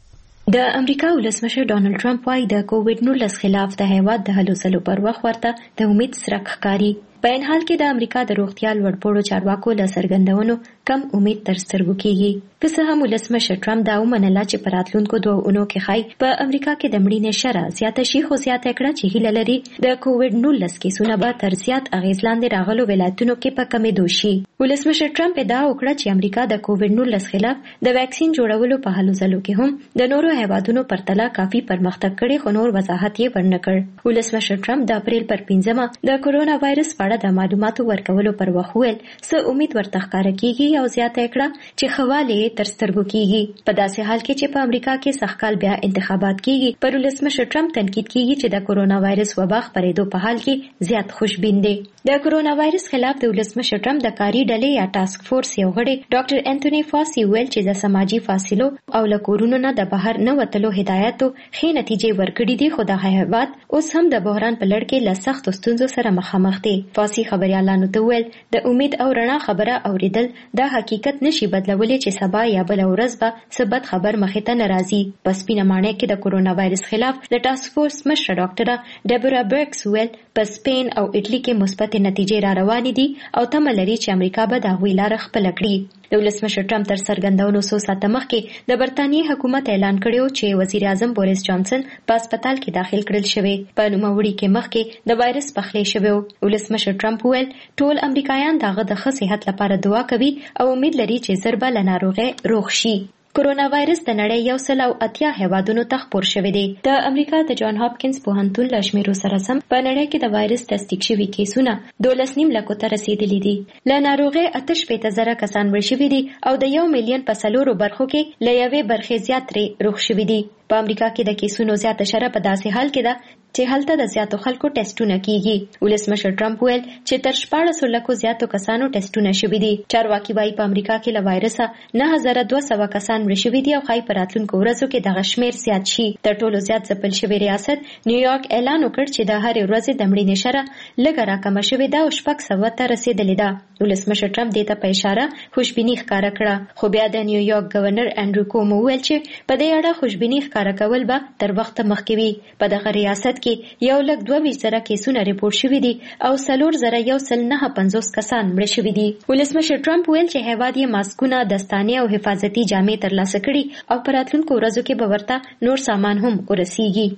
د امریکا ولسمشر ډانلډ ټرمپ وايي د کووډ نولس خلاف د هیواد د هلو ځلو پر وخت ورته د امید څرک ښکاري. په این حال کې د امریکا د روغتیا لوړپوړو چارواکو له څرګندونو کم امید تر سترګو کېږي. که څه هم ولسمشر ټرمپ دا ومنله چې په راتلونکو دوه اونو کې ښایي په امریکا کې د مړینې شرح زیاته شي، خو زیاته کړه چې هیله لري د کووډ نولس کیسونه به تر زیات اغېز لاندې راغلو ولایتونو کې په کمېدو شي. ولسمشر ټرمپ ادعا وکړه چې امریکا د کووډ نولس خلاف د ویکسین جوړولو په هلو ځلو کې هم د نورو هیوادونو پرتله کافي پرمختګ کړی، خو نور وضاحت یې ورنه کړ. ولسمشر ټرمپ د اپریل پر پنځمه د کورونا وایرس په اړه د معلوماتو ورکولو پر وخت ویل څه امید ورته ښکاره کېږي او زیاته کړه چې خواله تر سترګو کېږي. په داسې حال کې چې په امریکا کې سږکال بیا انتخابات کېږي، پر ولسمشر ټرمپ تنقید کېږي چې د کورونا وایرس وبا خپرېدو په حال کې زیات خوشبین دی. د کورونا وایرس خلاف د ولسمشر ټرمپ د کاري ډلې یا ټاسک فورس یو غړی ډاکټر انټونی فاسي ویل چې د سماجي فاصلو او له کورونو نه د بهر نه وتلو هدایتو ښې نتیجې ورکړې دي، خو د هیواد اوس هم د بحران په لړ کې له سختو ستونزو سره مخامخ دی. فاسي خبريالانو ته ویل د امید او رڼا خبره اوریدل د حقیقت نشي بدلولی چې سبا یا بل ورځ به ثبت خبر مخې ته ناراضي. په سپینه ماڼۍ کې د کورونا وایرس خلاف د ټاسک فورس مشره ډاکټره ډیبورا برکس ویل په سپین او اټلی کې مثبت نتیجې را روانې دي او تمه لري چې امریکا به د هغوی لاره خپله کړي. د ولسمشر ټرمپ تر څرګندونو څو ساعته مخکې د برتانیې حکومت اعلان کړی چې وزیر اعظم بوریس جانسن په هسپتال کې داخل کړل شوی. په نوموړي کې مخکې د وایرس پخلی شوی. ولسمشر ټرمپ ویل ټول امریکایان دغه د ښه صحت لپاره دعا کوي او امید لري چې ژر به له ناروغۍ روغ شي. کورونا وایرس د نړۍ یو سل او اتیا هیوادونو ته خپور شوی دی. د امریکا د جان هاپکینز پوهنتون له شمیرو سره سم په نړۍ کې د وایرس تصدیق شوي کیسونه دولس نیم لکو ته رسیدلي دي. له ناروغۍ اته شپېته زره کسان مړه شوي دي او د یو میلیون په څلورو برخو کې له یوې برخې زیات ترې روغ شوي دي. په امریکا کې د کیسونو زیاته شرح په داسې حال کې ده چې هلته د زیاتو خلکو ټیسټونه کیږي. ولسمشر ټرمپ ویل چې تر شپاړسو لکو زیاتو کسانو ټیسټونه شوي دي. چارواکي وایي په امریکا کې له وایرسه نه هزار دوه سوه کسان مړه شوي دي او ښایي په راتلونکو ورځو کې دغه شمېر زیات شي. تر ټولو زیات ځپل شوی ریاست نیویارک اعلان وکړ چې د هرې ورځې د مړینې شرح لږه راکمه شوې ده او شپږ سوه ته رسېدلې ده. ولسمشر ټرمپ دې ته په اشاره خوشبیني ښکاره کړه، خو بیا د نیویارک گورنر انډرو کومو ویل چې په دې اړه خوشبیني ښکاره کول به تر وخته مخکې وي. په دغه ریاست کې یو لک دوه ویشت زره کیسونه ریپورټ شوي دي او څلور زره یو سل نهه پنځوس کسان مړه شوي دي. ولسمشر ټرمپ ویل چې هیواد یې ماسکونه، دستانې او حفاظتي جامې ترلاسه کړي او په راتلونکو ورځو کې به ورته نور سامان هم ورسیږي.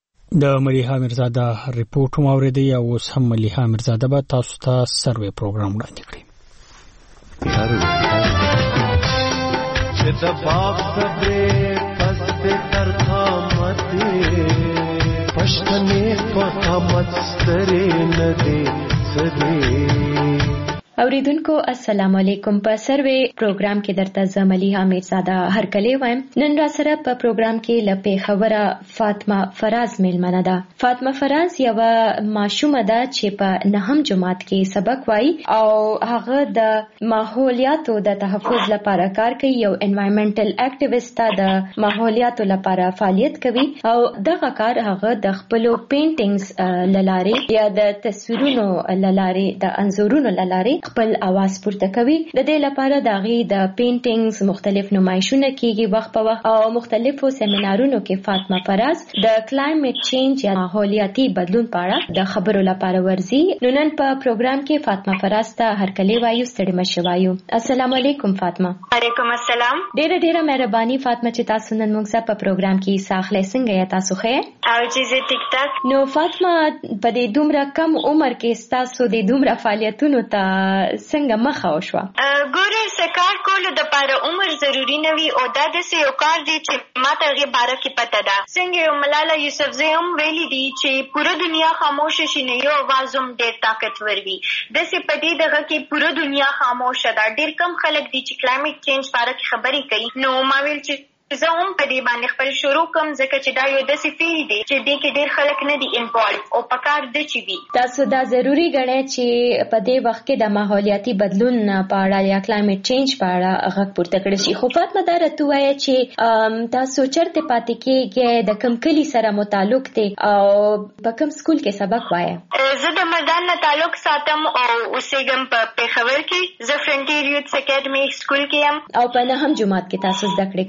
د ملیحه میرزاده ریپورټ هم اورېدی او اوس هم ملیحه میرزاده به تاسو ته سروې پروګرام وړاندې کړي. چې د باغ صدرې پس تر خامتې پښتنې په خامت سترې نه دې سدې. اوریدونکو السلام علیکم. په سروې پروګرام کې درته زه ملیحه میرزاده هرکلی وایم. نن را سره په پروګرام کې له پېښوره فاطمه فراز میلمنه ده. فاطمه فراز یوه ماشومه ده چې په نهم جماعت کې سبق وایي او هغه د ماحولیاتو د تحفظ لپاره کار کوي. یو انوایرمنټل اکټیویسټ د ماحولیاتو لپاره فعالیت کوي او دغه کار هغه د خپلو پینټینګز للارې یا د تصویرونو للارې د انځورونو للارې خپل आवाज پورته کوي. د دې لپاره د هغې د پینټینګز مختلف نمایشونه کیږي وخت په وخت او مختلفو سیمینارونو کې فاطمه فراز د کلایمټ چینج یا ماحولیاتي بدلون په اړه د خبرو لپاره ورځي. نو نن په پروګرام کې فاطمه فراز ته هرکلی وایو، ستړي مه شئ وایو. السلام علیکم فاطمه. وعلیکم السلام. ډېره ډېره مهرباني فاطمه چې تاسو نن موږ سره په پروګرام کې حصه اخلئ. څنګه یې تاسو ښه؟ او چې زه ټیک ټاک. نو فاطمه په دې دومره کم عمر کې ستاسو د دومره فعالیتونو ته څنګه مخه وشوه؟ ګوره څه کار کولو دپاره عمر ضروري نه وي او دا داسې یو کار دی چې ما ته هغې باره کې پته ده. څنګه یو ملاله یوسفزۍ هم ویلي دي چې پوره دنیا خاموشه شي نو یو اواز هم ډېر طاقتور وي. داسې په دې دغه کې پوره دنیا خاموشه ده. ډېر کم خلک دي چې کلایمټ چینج باره کې خبرې کوي. نو ما ویل چې زه هم په دې باندې خپل شروع کوم ځکه چې دا یو داسې فیلډ دی چې دې کې ډېر خلک نه دي انوالو او پکار ده چې وي. تاسو دا ضروري ګڼئ چې په دې وخت کې د ماحولیاتي بدلون په اړه یا کلایمټ چینج په اړه غږ پورته کړی شي. خو فاطمه دا راته ووایه چې تاسو چېرته پاتې کېږئ، د کوم کلي سره مو تعلق دی او په کوم سکول کې سبق وایه؟ زه د میدان نه تعلق ساتم او اوسېږم په پېښور کې. زه فرنټیر یوتس اکیډمي سکول کې یم او په نهم جماعت کې تاسو زده کړې کوئ که نه؟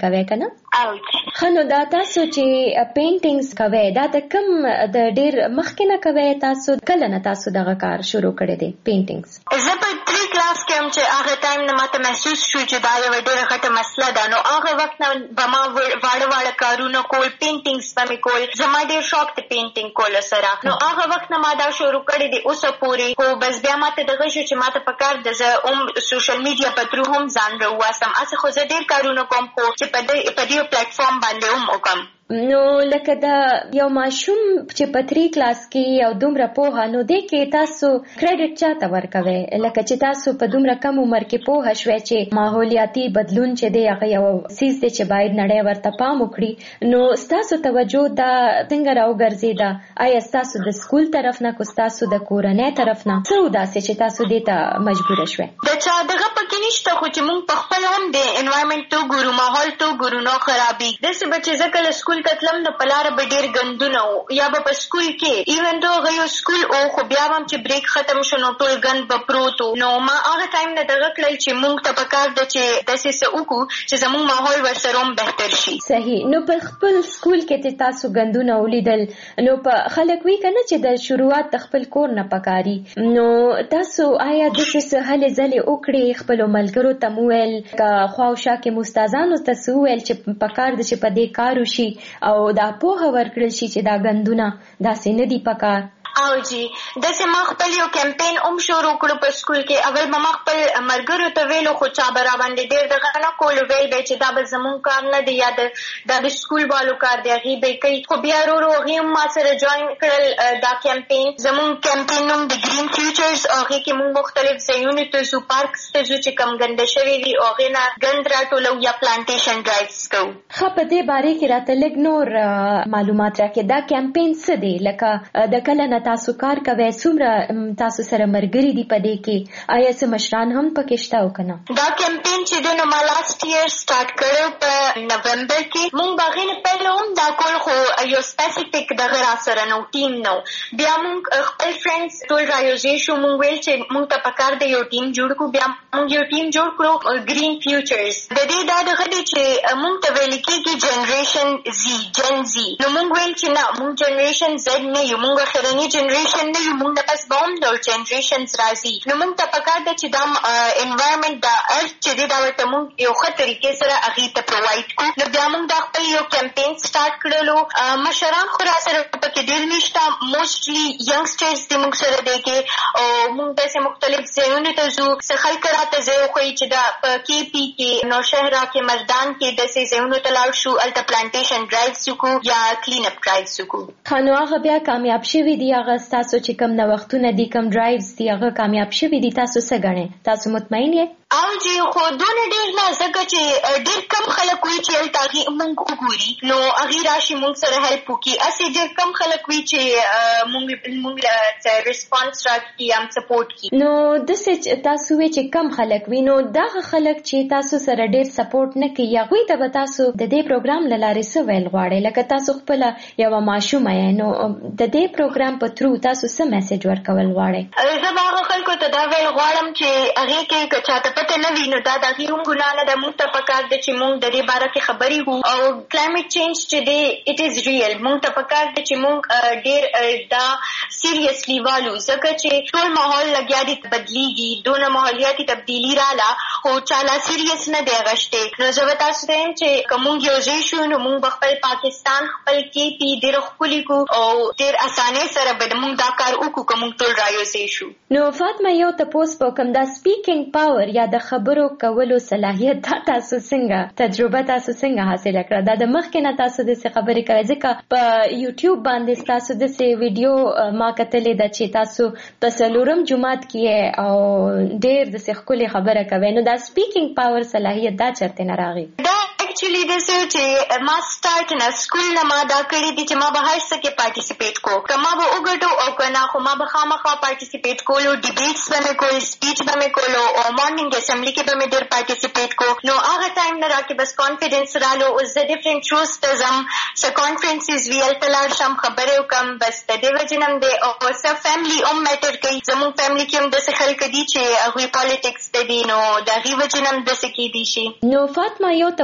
اوچ خنو دا تاسو چې پینټینګز کوي دا د کم د ډیر مخکې نه کوي تاسو کله نه تاسو دغه کار شروع کړی دی پینټینګز زه په تری کلاس کې هم چې هغه ټایم نه ماته محسوس شو چې دا یو ډېره غټه مسله ده نو هغه وخت نه به ما واړه واړه کارونه کول پینټینګز به مې کول زما ډېر شوق دی پینټینګ کولو سره نو هغه وخت نه ما دا شروع کړی دی اوسه پورې خو بس بیا ماته دغه شو چې ماته پکار ده زه هم سوشل میډیا په ترو هم ځان راوواسم هسې خو زه ډېر کارونه کوم خو چې په دې پلیټفارم باندې هم وکړم نو لکه دا یو ماشوم چې په تری کلاس کې او دومره پوهه نو دی کې تاسو کریډټ چاته ورکوي لکه چې تاسو په دومره کم عمر کې پوهه شوي چې ماحولیاتي بدلون چې دی هغه یو سیز دی چې باید نړۍ ورته پام وکړي نو ستاسو توجه دا څنګه راوګرځېده آیا ستاسو د سکول طرف نه کو ستاسو د کورنۍ طرف نه څه داسې چې تاسو دې ته مجبوره شوي د چا دغه پکې نشته خو چې موږ په خپل هم د انوایرمنټ تو ګورو ماحول تو ګورو نو خرابي داسې به چې زه کله سکول تلم نو په لاره به ډېر ګندونه وو یا به په سکول کې ایون دو هغه یو سکول او خو بیا به هم چې بریک ختم شو نو ټول ګند به پروت وو نو ما هغه ټایم نه دغه کړل چې موږ ته پکار ده چې داسې څه وکړو چې زموږ ماحول ورسره هم بهتر شي صحیح نو په خپل سکول کې چې تاسو ګندونه ولیدل نو په خلک وی کنه چې د شروعات د خپل کور نه پکاري نو تاسو آیا د څه هلې ځلې وکړې خپل ملګرو ته مویل کا خواوشا کې مستازانو ته سویل چې پکار د چې په دې کار وشي او دا پوهه ورکړل شي چې دا غندونه داسې نه دی پکار او جی داسې ما خپل یو کمپین هم شروع کړو په سکول کې اول به ما خپل ملګرو ته ویلو خو چا به راباندې ډېر دغه نه کولو ویل به چې دا به زموږ کار نه دی یا دا د سکول والو کار دی هغې به یې کوي خو بیا ورو ورو هغې هم ما سره جوین کړل دا کمپین زموږ کمپین نوم د ګرین فیوچرز او هغې کې موږ مختلف ځایونو ته ځو پارکس ته ځو چې کم ګنده شوي وي او هغې نه ګند راټولو یا پلانټیشن ډرایوز کوو ښه په دې بارې کې راته لږ نور معلومات راکړې دا کمپین څه دی لکه د کله نه تاسو کار کوي څومره تاسو سره مرګري دي په دې کې آیا څه مشران هم پکې شته او کنه دا کمپین چې د نو ما لاست ایئر سٹارټ کړو په نومبر کې مونږ باغې نه پهله هم دا کول خو یو سپیسیفیک دغه را سره نو ټیم نو بیا مونږ خپل فرینډز ټول رايوځې شو مونږ ویل چې مونږ ته پکار دی یو ټیم جوړ کړو بیا مونږ یو ټیم جوړ کړو ګرین فیوچرز د دې دا دغه دی چې مونږ ته ویل کېږي جنریشن زی جن زی نو مونږ ویل چې نه مونږ جنریشن زد نه یو مونږ اخرنی جنریشن نه یو مونږ بس بوم نو جنریشنز راځي نو مونږ ته پکار ده چې دا انوایرمنٹ دا ارث چې دی دا ورته مونږ یو ښه طریقې سره هغې ته پرووایډ کړو نو بیا مونږ دا خپل یو کمپین سٹارټ کړلو مشران خو را سره پکې ډېر نشته موسټلی ینګسټرز دي مونږ سره دی کې او مونږ داسې مختلف ځایونو ته ځو څه خلک راته ځای وښیي چې دا په کې پي کې نوشهره کې مردان کې داسې ځایونو ته لاړ شو هلته پلانټیشن ډرایوز وکړو یا کلین اپ ډرایوز وکړو ښه نو هغه بیا کامیاب شوي دي هغه تاسو چې کم نوښتونه دي کم ډرایوز دي هغه کامیاب شوي دي تاسو څه ګڼئ تاسو مطمئن یې او جی خو دونه ډېر نه ځکه چې ډېر کم خلک وي چې هلته هغې مونږ وګوري نو هغې راشي مونږ سره هیلپ وکړي هسې ډېر کم خلک وي چې مونږ مونږ له ریسپانس راکړي یا سپورټ کړي نو داسې تاسو وایئ چې کم خلک وي نو دغه خلک چې تاسو سره ډېر سپورټ نه کوي هغوی ته به تاسو د دې پروګرام له لارې څه ویل غواړئ لکه تاسو خپله یوه ماشومه یې نو د دې پروګرام په ترو تاسو څه میسج ورکول غواړئ زه به هغه خلکو ته دا ویل غواړم چې هغې کې که چاته پته نه وي نو دا د هغې هم ګناه نه ده مونږ ته پکار ده چې مونږ د دې باره کې خبرې وو او کلایمټ چینج چې دی اټ از ریل مونږ ته پکار ده چې مونږ ډېر دا سیریسلی والو ځکه چې ټول ماحول لګیا دي بدلیږي دونه ماحولیاتي تبدیلي راله خو چا لا سیریس نه دی اغشتی نو زه به تاسو ته یم چې که مونږ یو ځای شو نو مونږ به خپل پاکستان خپل کې پي ډېر ښکلي کړو او ډېر اسانۍ سره به مونږ دا کار وکړو که مونږ ټول رايوځای شو نو فاطمه یو تپوس به وکړم دا سپیکینګ پاور یا د خبرو کولو صلاحیت دا تاسو څنګه تجربه تاسو څنګه حاصله کړه دا د مخکې نه تاسو داسې خبرې کوئ ځکه په یوټیوب باندې تاسو داسې ویډیو ما کتلې ده چې تاسو په څلورم جومات کې او ډېر داسې ښکلې خبره کوئ نو دا سپیکینګ پاور صلاحیت دا چېرته نه راغی ایکچولی داسې چې ما سٹارټ نه سکول نه ما دا کړي دي چې ما به هر څه کې پارټیسپیټ کو که ما به وګټو او که نه خو ما به خامخا پارټیسپیټ کولو ډیبیټس به مې کول سپیچ به مې کولو او مارننګ اسمبلی کې به مې ډېر پارټیسپیټ کو نو هغه ټایم نه راکې بس کانفیډنس رالو اوس زه ډفرنټ شوز ته ځم څه کانفرنسز وي هلته لاړ شم خبرې وکړم بس د دې وجې نه هم دی او څه فیملي هم میټر کوي زموږ فیملي کې هم داسې خلک دي چې هغوی پالیټکس ته دي نو د هغې وجې نه هم داسې کیدی شي نو فاطمه یو تپوس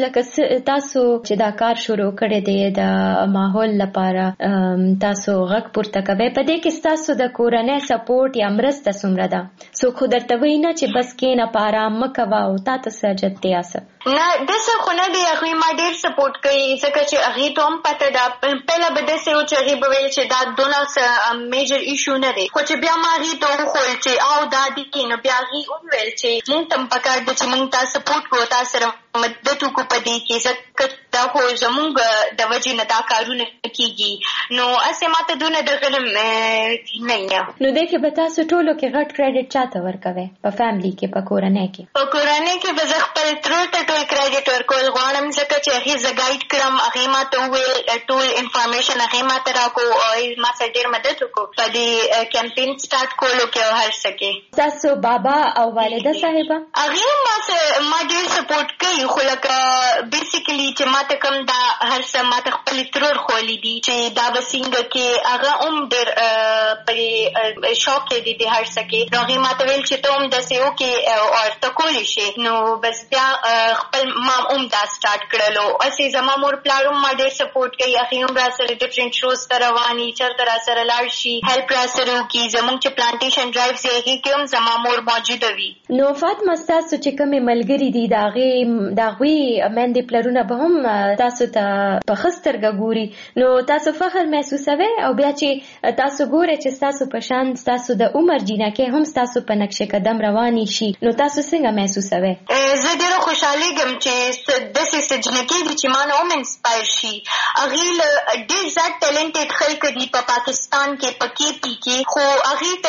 لکه تاسو چې دا کار شروع کړی دی د ماحول لپاره تاسو غږ پورته کوي په دې کې تاسو د کورنۍ سپورټ یا مرسته څومره ده سو خو درته وایي نه چې بس کېنه په آرام مه کوه او تا ته څه حاجت دی اسه نه داسې خو نه دی هغوی ما ډېر سپورټ کوي ځکه چې هغوی ته هم پته ده پهله به داسې و چې هغوی به ویل چې دا دونه څه میجر ایشو نه دی خو چې بیا ما هغوی ته وښول چې او دا دي نو بیا هغوی وویل چې مونږ ته هم پکار ده چې مونږ تا سپورټ کړو تا سره مدد وکړو په دې کې ځکه دا خو زمونږ د وجې نه دا کارونه کېږي نو هسې ما ته دونه د غلم نه یم نو دې کې به تاسو ټولو کې غټ کریډټ چا ته ورکوئ په فیملي کې په کورنۍ کې په کورنۍ کې به زه خپل ترور ته ټول کریډټ ورکول غواړم ځکه چې هغې زه ګایډ کړم هغې ما ته وویل ټول انفارمیشن هغې ما ته راکړو او ما سره ډېر مدد وکړو په دې کمپین سټارټ کولو کې او هر څه کې تاسو بابا او والده صاحبه هغې ما سره ما ډېر سپورټ کوي خو لکه بیسیکلی چې ما ته کوم دا هر څه ما ته خپل ترور خولی دي چې دا به څنګه کې هغه هم ډېر په شوق کې دي د هر څه کې نو هغې ما ته ویل چې ته هم داسې وکړې او ته کولی شې نو بس بیا خپل ما هم دا سټارټ کړلو هسې زما مور پلار هم ما ډېر سپورټ کوي هغې هم را سره ډفرنټ شوز ته روان وي چېرته را سره لاړ شي هیلپ را سره وکړي زموږ چې پلانټیشن ډرایوز دی هغې کې هم زما مور موجوده وي نو فاطمه ستاسو چې کومې ملګري دي د هغې د هغوی میندې پلرونه به هم تاسو ته په ښه سترګه ګوري نو تاسو فخر محسوسوئ او بیا چې تاسو ګورئ چې ستاسو په شان ستاسو د عمر جینکې هم ستاسو په نقش قدم روانې شي نو تاسو څنګه محسوسوئ زه ډېره خوشحالېږم چې داسې څه جینکې دي چې ما نه هم انسپایر شي هغې له ډېر زیات ټیلنټډ خلک دي په پاکستان کې په کې پي کې خو هغې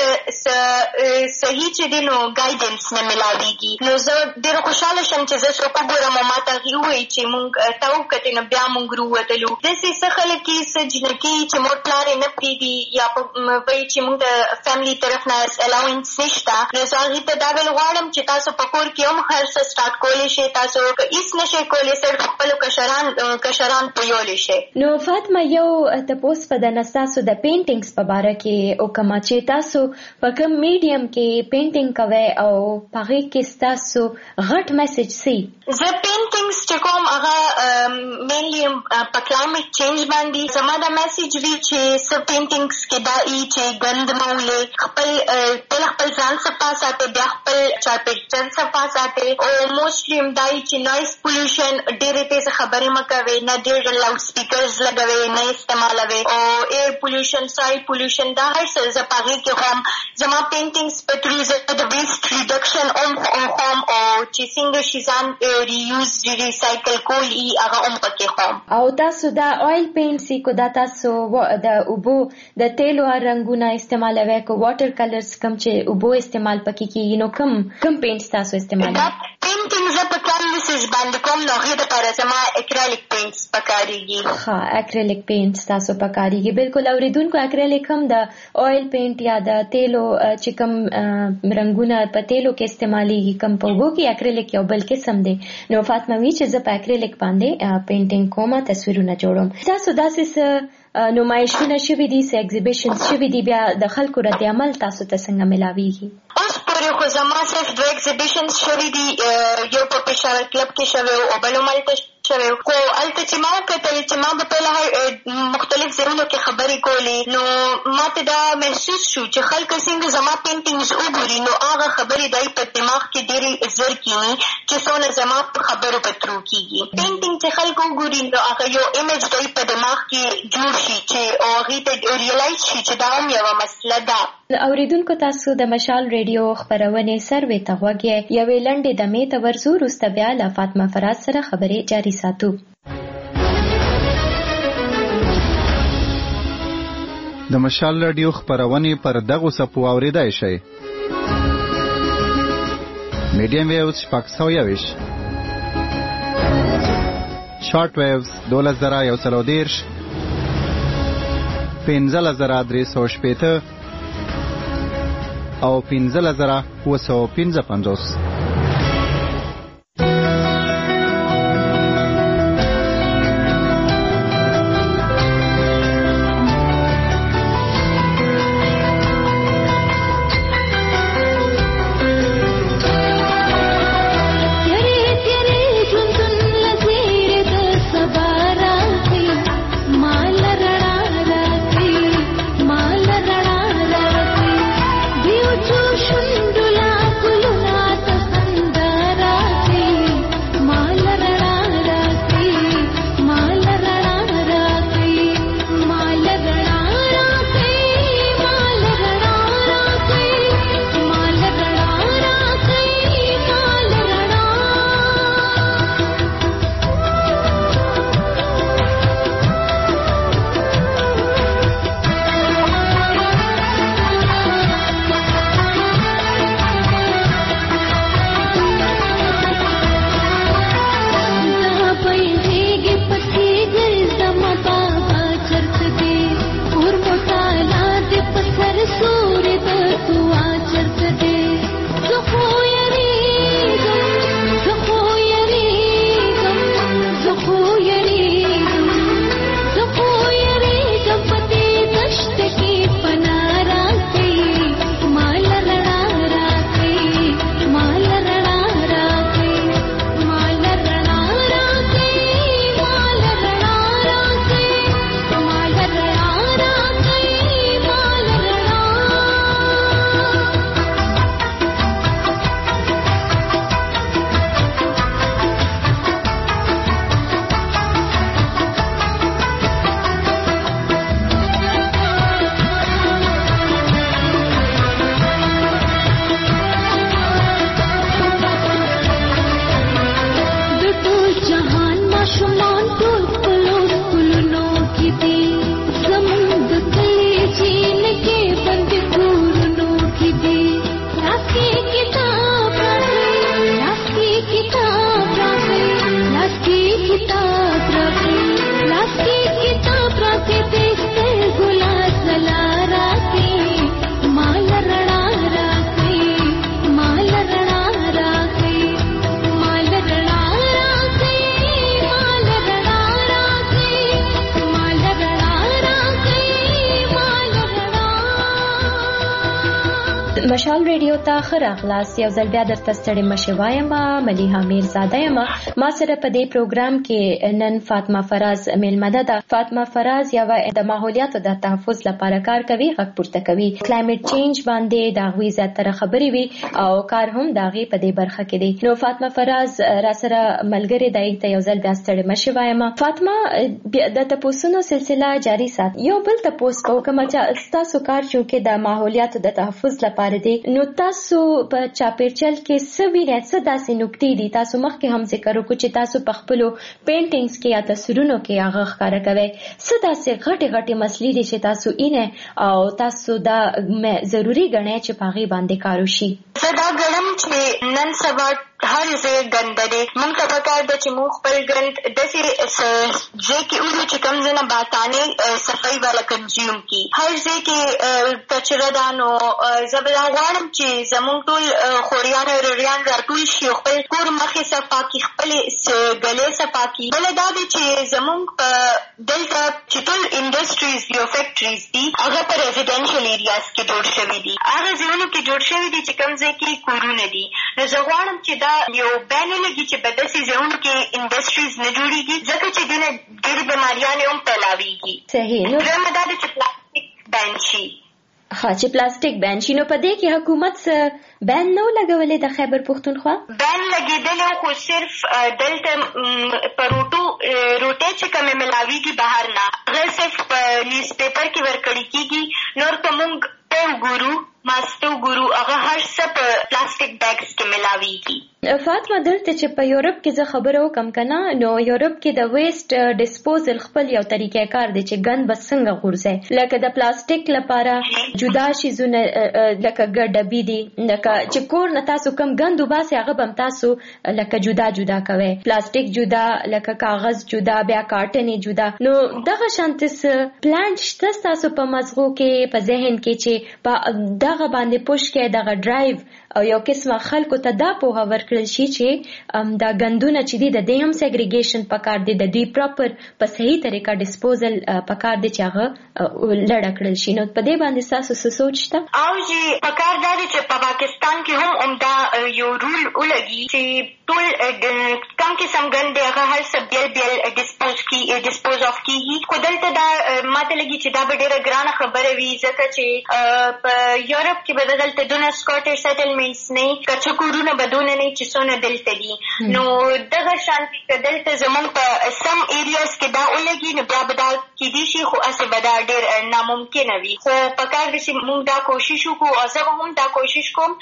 ته صحیح چې دی نو ګایډنس نه میلاویږي نو زه ډېره خوشحاله شم چې زه څوک وګورم او ما ته هغې ووایي چې مونږ ته وکتې نو بیا مونږ راووتلو داسې څه خلک دي څه جینکې چې مور پلار یې نه پرېږدي یا وایي چې مونږ د فیملي طرف نه الاونس نشته نو زه هغې ته دا ویل غواړم چې تاسو په کور کې هم هر څه سټارټ کولی شئ تاسو که هېڅ نه شئ کولی صرف خپلو کشران کشران پویولی شئ نو فاطمه یو تپوس په دنه ستاسو د پینټینګز په باره کې وکړمه چې تاسو په کوم میډیم کې پینټینګ کوئ او په هغې کې ستاسو غټ میسج څه زه پینټینګز چې کوم هغه مینلی په کلایمټ چینج باندې زما دا میسج وي چې څه پینټینګز کې دا ای چې ګند مه ولئ خپل پهله خپل ځان صفا ساتئ بیا خپل چاپېریال صفا ساتئ او موسټلی هم دا ای چې نویز پولیوشن ډېرې تیزه خبرې مه کوئ نه ډېر لاؤډ سپیکرز لګوئ نه استعمالوئ او ایر پولیوشن سوایل پولیوشن دا هر څه زه په هغې کې هم زما پینټینګز په تھرو زه د ویسټ ریډکشن هم خوام او چې څنګه شیزان ریوز ریسایکل کول ای هغه هم پکې خوام او تاسو دا آیل پینټس کو دا تاسو د اوبو د تیلو رنګونه استعمالوئ کو واټر کلرز کم چې اوبو استعمال پکې کیږي نو کم کم پینټس تاسو استعمالوئ پینټینګ زه په کانویسز باندې کوم نو هغې دپاره زما اکریلیک پینټس پکارېږي ښه اکریلیک پینټس تاسو پکارېږي بالکل اورېدونکو اکریلیک هم د آیل پینټ یا د تیلو چې کوم رنګونه په تیلو کې استعمالېږي کم په اوبو کې اکریلیک یو بل قسم دی نو فاطمه وی چې زه په اکریلیک باندې پینټینګ کوم تصویرونه جوړوم تاسو داسې څه نمایشونه شوي دي څه ایگزیبیشنز شوي دي بیا د خلکو رد عمل تاسو ته څنګه ملاویږي اوس پورې خو زما صرف دوه ایگزیبیشنز شوي دي یو په پېښور کلب کې شوی او بل هم هلته شوی خو هلته چې ما وکتل چې ما به پهله مختلف ځایونو کې خبرې کولې نو ما ته دا محسوس شو چې خلک څنګه زما پینټینګز وګوري نو هغه خبرې دی په دماغ کې ډېرې زر کېني چې څونه زما په خبرو په ترو کېږي پینټینګ چې خلک وګوري نو هغه یو ایمیج دی په دماغ کې جوړ شي چې هغې ته ریلایز شي چې دا هم یوه مسله ده اوریدونکو تاسو د مشال ریډیو خبرونې سروې ته غوږ یې یوې لنډې دمې ته ورځو وروسته بیا له فاطمه فراز سره خبرې جاري ساتو د مشال ریډیو خبرونې پر دغو څپو اورېدای شئ میډیم ویوز شپږ سوه یوویشت شارټ ویوز دولس زره یو سل او دېرش پنځلس زره درې سوه شپېته او پنځلس زره اووه سوه پنځه پنځوس مشال ریډیو ته خراغلاس یو ځل بیا درته ستړي مشه وایم مليحه میرزاده یم ما سره په دې پروګرام کې نن فاطمه فراز میلمده ده. فاطمه فراز یو د ماحولیاتو د تحفظ لپاره کار کوي، غږ پورته کوي، کلایمټ چینج باندې دا غوي زیاتره خبري وي او کار هم داغي په دې برخه کې دی. نو فاطمه فراز را سره ملګری دی ته یو ځل بیا ستړي مشه وایم. فاطمه د تاسو سلسله جاری سات یو بل تاسو کوم چې تاسو کار چې د ماحولیاتو د تحفظ لپاره دي، نو تاسو په چاپیرچل کې څه وینئ، څه داسې نکتې دي تاسو مخکې هم ذکر وکړو چې تاسو په خپلو پینټینګز کې یا تصویرونو کې هغه ښکاره کوئ، څه داسې غټې غټې مسلې دي چې تاسو اینه او تاسو دا ضروري ګڼئ چې په هغې باندې کار وشي؟ زه دا ګڼم چې نن سبا هر ځای ګنده دی. موږ ته پکار ده چې موږ خپل ګند داسې ځای کې وځو چې کوم ځای نه باتانې صفایي والا کنزیوم کي. هر ځای کې کچره ده، نو زه به دا غواړم چې زموږ ټول خوریان او وروریان راټول شي او خپل کور مخې صفا کړي، خپلې ګلې صفا کړي. بله دا ده چې زموږ په دلته چې ټول انډسټریز دي او فیکټریز دي هغه په ریزیډنشل ایریاز کې جوړ شوي دي، هغه ځایونو کې جوړ شوي دي چې کوم ځای کې کورونه دي. نو زه غواړم چې دا یو بین لګي چې په داسې ځایونو کې انډسټریز نه جوړېږي ځکه چې دونه ډېرې بیماریانې هم پیلاویږي. صحیح. نو دویمه دا ده چې پلاستیک بین شي. ها چې پلاستیک بین شي، نو په دې کې حکومت څه بین نه لګولې د خیبر پښتونخوا؟ بین لګېدلی خو صرف دلته په روټو روټۍ چې کومې ملاویږي بهر نه هغه صرف په نیوز پیپر کې ورکړې کېږي. نور که مونږ ته وګورو ماسته وګورو هغه هر څه په پلاستیک بیگز کې ملاویږي. فاطمه دلته چې په یورپ کې زه خبره وکم کنه، نو یورپ کې د ویسټ ډیسپوزل خپل یو طریقې کار دی چې ګند بس څنګه غورځي، لکه د پلاستیک لپاره جدا شیزونه لکه ګډبي دي، لکه چې کور نه تاسو کم ګند وباسي هغه بم تاسو لکه جدا جدا کوي، پلاستیک جدا، لکه کاغذ جدا، بیا کارټن جدا. نو دغه شانتس پلان شته تاسو په مزغو کې په ذهن کې چې په دغه باندې پوش کې دغه ډرایو او یو قسمه خلکو ته دا پوهه ورکړل شي چې دا ګندونه چې دي د دې هم سیګریګیشن پکار دي، د دې پراپر په صحیح طریقه ډیسپوزل پکار دي چې هغه لړ کړل شي. نو په دې باندې تاسو څه سوچ شته؟ او چې پکار دا دي چې په پاکستان کې هم عمده یو رول ولګي چې ټول کم قسم ګند هغه هر څه بیل بیل ډیسپوز کی ډیسپوز اف کیږي. خو دلته دا ماته لګي چې دا به ډېره ګرانه خبره وي ځکه چې په یورپ کې به دلته دونه سکاټش سیټلمنټس نه کچه کورونه به دونه نه چې څونه دلته دي. نو دغه شانتي که دلته زموږ په سم ایریاز کې دا ولګي نو بیا به دا کیدی شي، خو هسې به دا ډېر ناممکنه وي. خو پکار ده چې موږ دا کوشش وکړو او زه به هم دا کوشش کوم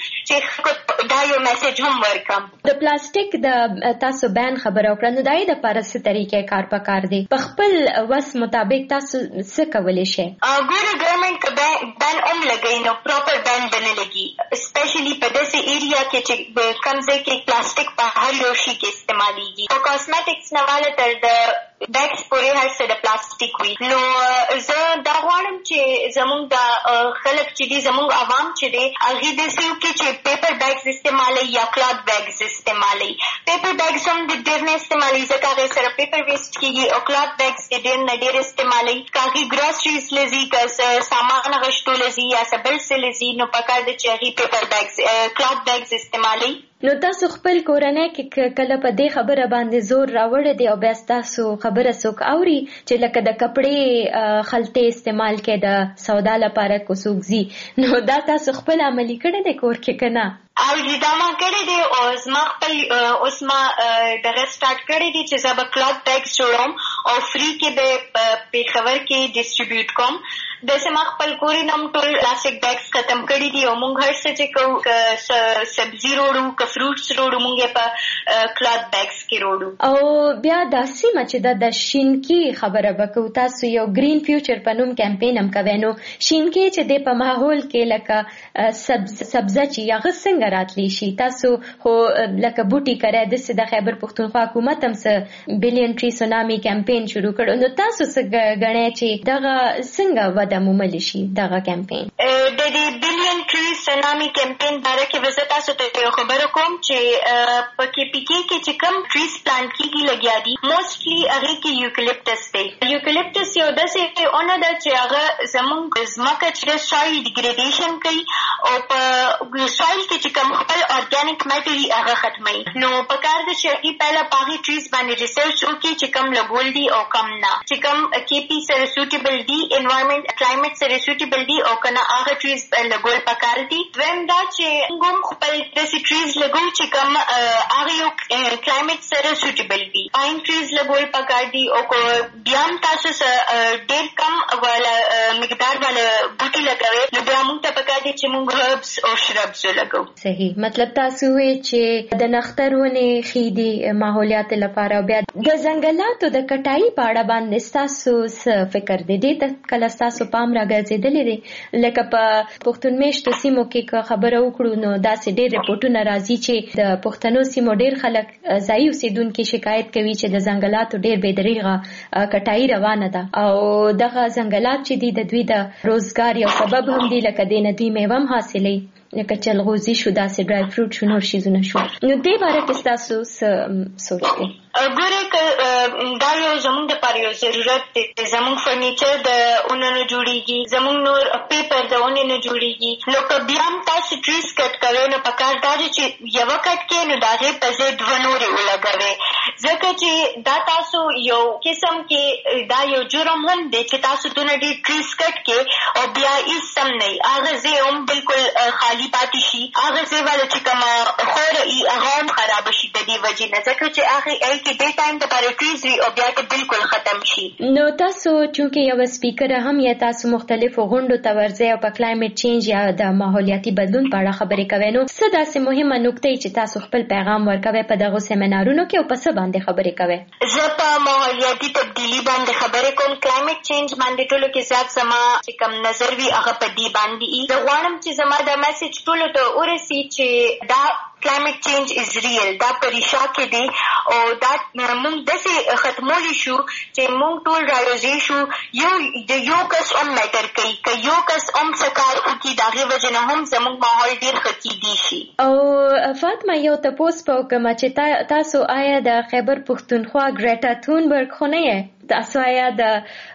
چې دا یو میسج هم ورکړم. د پلاستیک د تاسو بین خبره وکړه، نو د هغې دپاره څه طریقې کار پکار دی؟ په خپل وس مطابق تاسو څه کولی شئ؟ ګوره ګورنمنټ که بین هم لګوي نو پراپر بین به نه لګي، اسپیشلي په داسې ایریا کې چې کوم ځای کې پلاستیک په هر یو شي کې استعمالیږي. په کاسمیټکس نه واله تر د بیگز پورې هر څه د پلاستیک وي. نو زه دا غواړم چې زموږ د خلک چې دي زموږ عوام چې دی هغې داسې وکړي چې پیپر بیگز استعمالوي یا کلات بیگز استعمالوي. پیپر بیگز هم د ډېر نه استعمالوي ځکه هغې سره پیپر ویسټ کېږي او کلات بیگز د ډېر نه ډېر استعمالوي. که هغې ګروسریز لځي که سامان غشتو لځي یا څه بل څه لځي نو پکار ده چې هغې پیپر بیگز کلات بیگز استعمالوي. نو تاسو خپل کورنۍ کې کله په دې خبره باندې زور راوړی دی او بیا تاسو خبره څوک اوري چې لکه د کپړې خلطې استعمال کې د سودا لپاره کو څوک ځي، نو دا تاسو خپل عملي کړی دی کور کې که نه؟ او چې دا ما کړی دی او زما خپل اوس ما دغه سټارټ کړی دی چې زه به کلات بیگز جوړوم او فری کې به په پېښور کې ډسټریبیوټ کوم. داسې ما خپل کورونه هم ټول پلاستیک بیگز ختم کړي دي او موږ هر څه چې کوو که سبزي روړو که فروټس روړو موږ یې په کلات بیگز کې روړو. او بیا دا سیمه چې دا د شینکي خبره به کوو، تاسو یو ګرین فیوچر په نوم کمپین هم کوئ، نو شینکي چې دی په ماحول کې لکه سبزه چې هغه څنګه څنګه راتلی شي؟ تاسو خو لکه بوټي کړه د د خیبر پښتونخوا حکومت هم څه بلین ټری سونامي کمپین شروع کړو، نو تاسو څه غنئ چې دغه څنګه وده موملی شي دغه کمپین؟ د دې بلین ټری سونامي کمپین باره کې وزه تاسو ته یو خبره کوم چې په کې پی کې کې چې کوم ټریز پلانټ کیږي لګیا دي موستلی هغه کې یوکلیپټس دی. یوکلیپټس یو داسې اونه ده چې هغه زموږ ځمکه چې سویل ډیګریډیشن کوي او په سویل کې چې کوم خپل ارګانیک میټری هغه ختموي. نو په کار ده چې هغې پهله په هغې ټریز باندې ریسرچ وکړي چې کوم لګول دي او کم نه، چې کوم کې پی سره سوټیبل دي، انوایرمنټ کلایمټ سره سوټیبل دي او که نه هغه ټریز لګول پکار دي. دویم دا چې موږ هم خپل داسې ټریز لګو چې کوم هغه یو کلایمټ سره سوټیبل وي. پاین ټریز لګول پکار دي او بیا هم تاسو ډېر کم والا مقدار والا بوټي لګوئ نو بیا موږ ته پکار دي چې موږ هربس او شربس ولګو. صحیح، مطلب تاسو وایئ چې د نختر ونې ښې دي ماحولیات لپاره او بیا د ځنګلاتو د کټایي په اړه باندې ستاسو څه فکر دی؟ دې ته کله ستاسو پام راګرځېدلی دی؟ لکه په پښتون میشتو سیمو کې که خبره وکړو نو داسې ډېر رپورټونه راځي چې د پښتنو سیمو ډېر خلک ځایي اوسېدونکي شکایت کوي چې د ځنګلاتو ډېر بې دریغه کټایي روانه ده او دغه ځنګلات چې دي د دوی د روزګار یو سبب هم دي، لکه دې نه دوی میوه هم حاصلوي، لکه چلغوزي شو، داسې ډرای فروټ شو، نور شیزونه شو. نو دې باره کې ستاسو څه سوچ دی؟ ګوره که دا یو زموږ دپاره یو ضرورت دی. زموږ فرنیچر د اونو نه جوړېږي، زموږ نور پیپر د اونې نه جوړېږي. نو که بیا هم تاسو ټریز کټ کوئ نو پکار دا دی چې یوه کټ کې نو د هغې په ضد دوه نورې ولګوئ، ځکه چې دا تاسو یو قسم کې دا یو جرم هم دی چې تاسو دونه ډېر ټریز کټ کې او بیا هېڅ سم نه وي، هغه ځای هم بلکل خالي پاتې شي، هغه ځای والا چې کومه خوره وي هغه هم خرابه شي د دې وجې نه، ځکه چې هغې کې ډېر ټایم دپاره ټریز وي او بیا ته بلکل ختم شي. نو تاسو چونکې یوه سپیکر هم یا تاسو مختلفو غونډو ته ورځئ او په کلایمټ چینج یا د ماحولیاتي بدلون په اړه خبرې کوئ، نو څه داسې مهمه نکته چې تاسو خپل پیغام ورکوئ په دغو سیمینارونو کې او په څه باندې خبرې کوئ؟ زه په ماحولیاتي تبدیلي باندې خبرې کوم، کلایمټ چینج باندې ټولو کې زیات زما چې کوم نظر وي هغه په دې باندې وي. زه غواړم چې زما دا میسج ټولو ته ورسي چې دا کلایمټ چینج از ریل، دا په ریښه کې دی او دا موږ داسې ختمولی شو چې موږ ټول راروزی شو. یو د یو کس هم میټر کوي، که یو کس هم څه کار وکړي د هغې وجې نه هم زموږ ماحول ډېر ښه کیدی شي. او فاطمه یو تپوس په وکړم چې تاسو آیا د خیبر پښتونخوا ګریټا تونبرګ خو نه یې؟ تاسو آیا د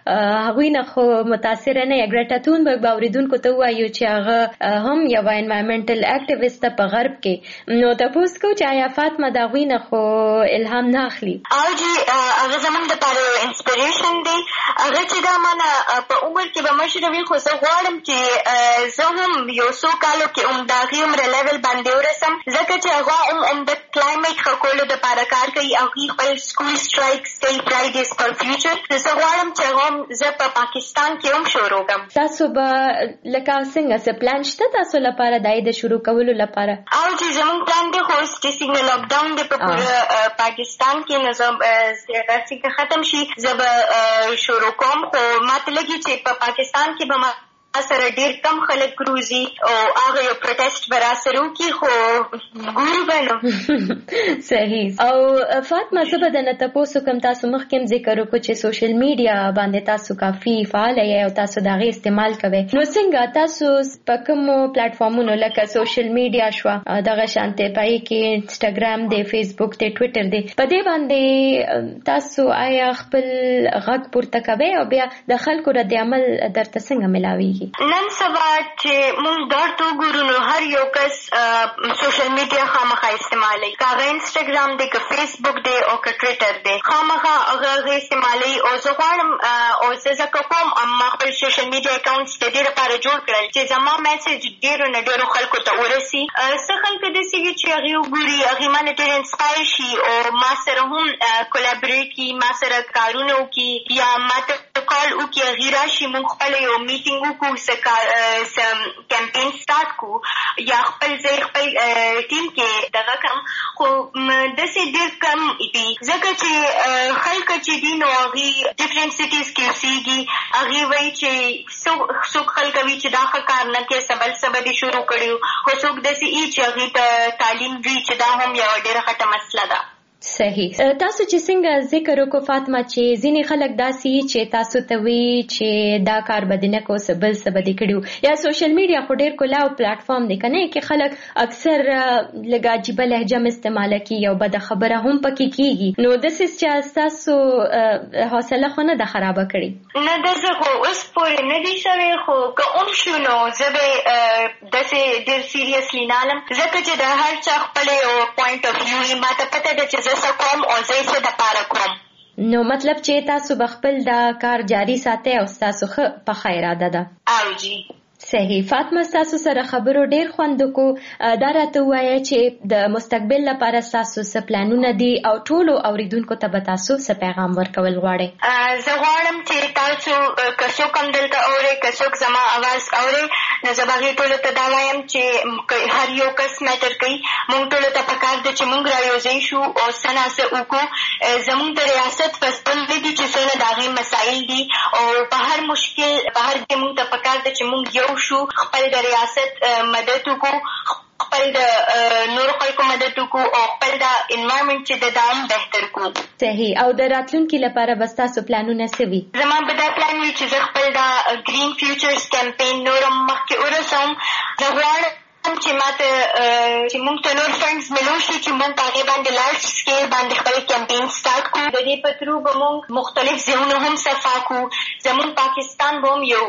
هغوی نه خو متاثره نه یې؟ ګریټا تونبرګ به اورېدونکو ته ووایو چې هغه هم یوه انوایرمنټل اکټیویسټ ده په غرب کې، نو تپوس کوو چې آیا فاطمه د هغوی نه خو الهام نه اخلي؟ او جی هغه زموږ دپاره انسپریشن دی. هغه چې دا مانه په عمر کې به مشره وي، خو زه غواړم چې زه هم یو څو کالو کې هم د هغې عمره لیول باندې ورسم، ځکه چې هغه هم هم د کلایمټ ښه کولو دپاره کار کوي، هغوی خپل سکول سټرایکس کوي، فرایډیز فار فیوچر. زه غواړم چې هغه هم زه په پاکستان کې هم شروع کړم. تاسو به لکه څنګه څه پلان شته تاسو لپاره د د شروع کولو لپاره؟ او چې زموږ پلان دی خو چې څنګه لاکډاون دی په پوره پاکستان کې نو زه څنګه ختم شي زه به شروع کوم، خو ما ته لګي چې په پاکستان کې به ما سره ډېر کم خلک روزي او هغه یو پروټیسټ به راسره وکړي، خو ګورو به نو. صحیح. او فاطمه زه به درنه تپوس وکړم، تاسو مخکې هم ذکر وکړو چې سوشل میډیا باندې تاسو کافي فعاله یې او تاسو د هغې استعمال کوئ، نو څنګه تاسو په کومو پلیټفارمونو لکه سوشل میډیا شوه دغه شانتې په هغې کې انسټاګرام دی، فیسبوک دی، ټویټر دی، په دې باندې تاسو آیا خپل غږ پورته کوئ او بیا د خلکو رد عمل درته څنګه ملاویږي؟ نن سبا چې موږ درته وګورو نو هر یو کس سوشل میډیا خامخا استعمالوي، که هغه انسټاګرام دی، که فیسبوک دی او که ټویټر دی، خامخا هغه هغې استعمالوي. او زه غواړم او زه ځکه کوم ما خپل سوشل میډیا اکاونټس د دې لپاره جوړ کړل چې زما میسج ډېرو نه ډېرو خلکو ته ورسي. څه خلک داسې وي چې هغې وګوري، هغې مانه ډېر انسپایر شي او ما سره هم کولابریټ کړي، ما سره کارونه وکړي یا ما ته کال وکړي، هغې راشي موږ خپله یو میټینګ وکړو، څه کمپین سټارټ کړو یا خپل ځای خپل ټیم کې دغه کم خو داسې ډېر کم دي ځکه چې خلک چې دي نو هغوی ډفرنټ سیټیز کې اوسېږي هغوی وایي چې څوک خلک وي چې دا ښه کار نه کوي څه بل څه به دې شروع کړي خو څوک داسې وي چې هغوی ته تعلیم وي چې دا هم یوه ډېره غټه مسله ده. صحیح. تاسو چې څنګه ذکر وکړو فاطمه چې ځینې خلک داسې چې تاسو ته وی چې دا کار به دې نه کوو څه بل څه به دې کړي یا سوشل میډیا خو ډېر کلاو پلیټفارم دی که نه کې خلک اکثر لږ عجیبه لهجه م استعماله کي یو بده خبره هم پکې کېږي نو داسې چې ستاسو حوصله خو نه ده خرابه کړې؟ نه داسې خو اوس پورې نه دي شوی خو که هم شو نو زه به داسې ډېر سیریسلی نه الم ځکه چې د هر چا خپل یو پوینټ اف ویو وي ما ته پته ده چې زه څه کوم او زه یې څه دپاره کوم. نو مطلب چې تاسو به خپل دا کار جاري ساتئ او ستاسو ښه پخه اراده ده. او جی صحیح. فاطمه ستاسو سره خبرو ډېر خوند وکړو دا راته ووایه چې د مستقبل لپاره ستاسو څه پلانونه دي او ټولو اوریدونکو ته به تاسو څه پیغام ورکول غواړئ؟ زه غواړم چې تاسو که څوک هم دلته اورئ که څوک زما اواز اورئ نو زه به هغې ټولو ته دا وایم چې هر یو کس میټر کوي موږ ټولو ته پکار ده چې موږ رایوځای شو او څه نه څه وکړو. زموږ د ریاست فصل دی چې څونه د هغې مسایل دي او په هر مشکل په هر ځای موږ ته پکار ده چې موږ یو شو خپل د ریاست مدد وکړو خپل د نورو خلکو مدد وکړو او خپل د انوایرمنټ چې د دا هم بهتر کړو. صحیح. او د راتلونکي لپاره به ستاسو پلانونه څه وي؟ زما به دا پلان وي چې زه خپل د ګرین فیوچرز کمپین نور هم مخکې ورسوم. زه غواړم چې ما ته چې موږ ته نور فنډز ملو شي چې موږ په هغې باندې لارج سکیل باندې خپل کمپین سټارټ کړو. د دې په ترو به موږ مختلف ځایونه هم صفا کړو. زموږ پاکستان به هم یو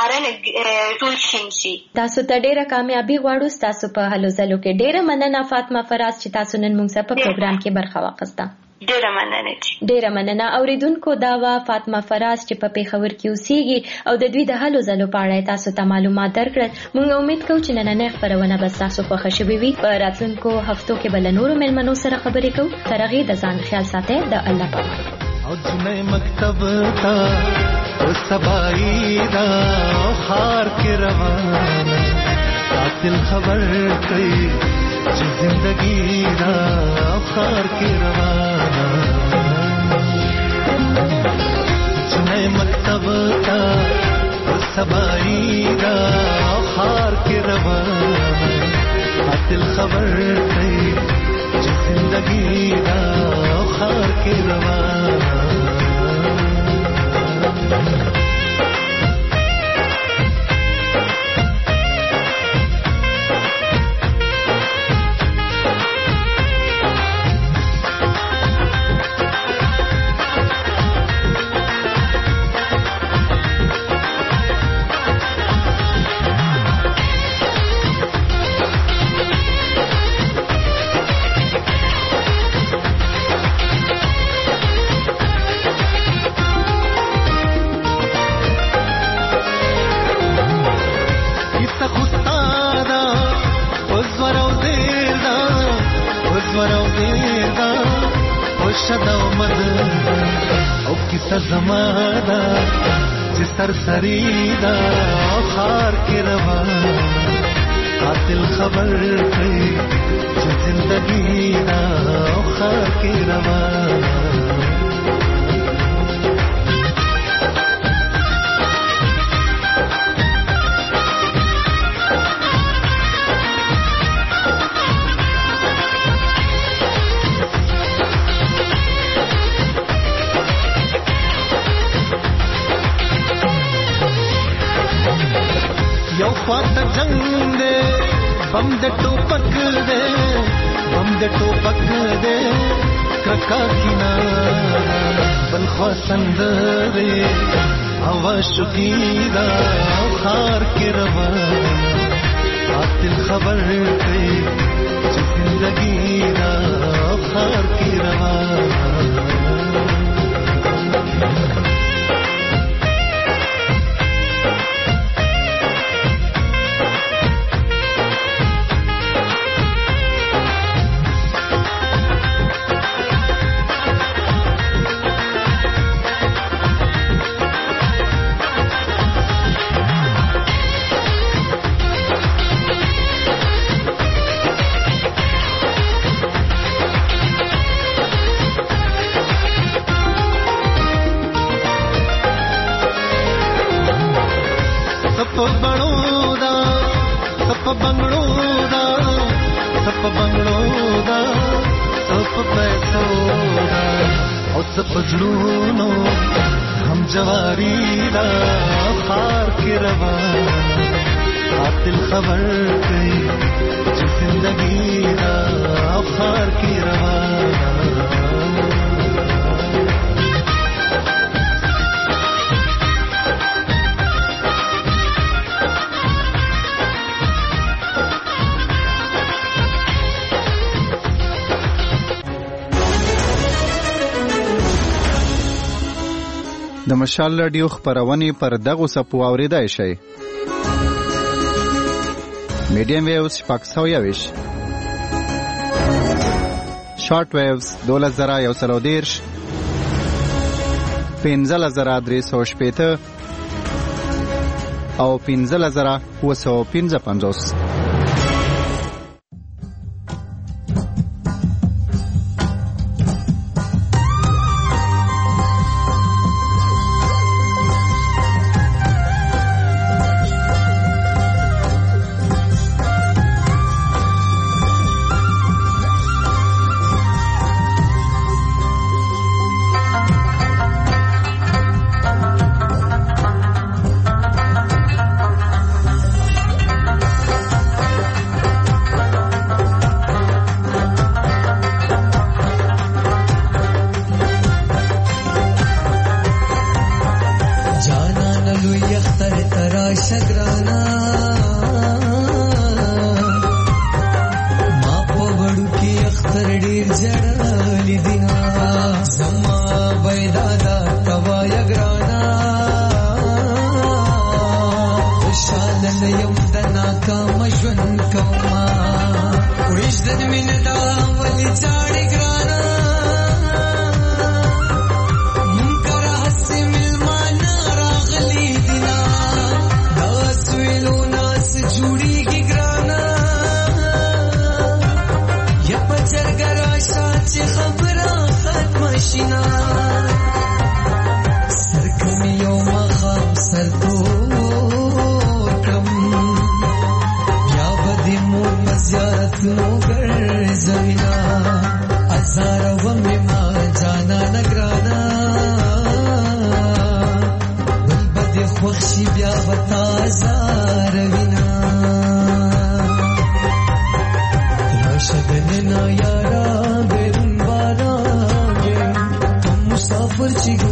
دوباره ټول شین شي. تاسو ته ډېره کامیابي غواړو ستاسو په هلو ځلو کې. ډېره مننه فاطمه فراز چې تاسو نن موږ سره په پروګرام کې برخه واخیسته. ډېره مننه ډېره مننه. اوریدونکو دا وه فاطمه فراز چې په پېښور کې اوسېږي او د دوی د هلو ځلو په اړه تاسو ته معلومات درکړل. موږ امید کوو چې نننۍ خپرونه به ستاسو خوښه شوې وي. په راتلونکو هفتو کې به له نورو مېلمنو سره خبرې کوو. تر هغې د ځان خیال ساتئ. د الله په امان. مکتب تا سبائی دا خار کے روانہ قاتل خبر کئی جو زندگی دا خار کے روانہ جنہیں مکتب تا سبائی دا خار کے روانہ قاتل خبر کئی جو زندگی دا خار کے روانہ زمانہ جس سر سریدا خار کے روانہ قاتل خبر کئی جو زندگی دا خار کے روانہ خواته جنگ دے بم دے ټوپک دے بم دے ټوپک دے کرکا کنارا بل خوا سندرے هوا شگیرا خار کے روانہ قاتل خبر کئی جو زندگی دا خار کے روانہ پزړونو هم جواری دا خار کې روان قاتل خبر کوي چې زندگی دا خار کې روان د مشال رادیو خبرونه پر دغه سپو اوریدای شي میډیم ویوز شپږ سوه یویش شارټ ویوز دوله زره یو سل او دېرش پنځه زره درې سوه شپېته او پنځه زره اووه سوه پنځه پنځوس Chica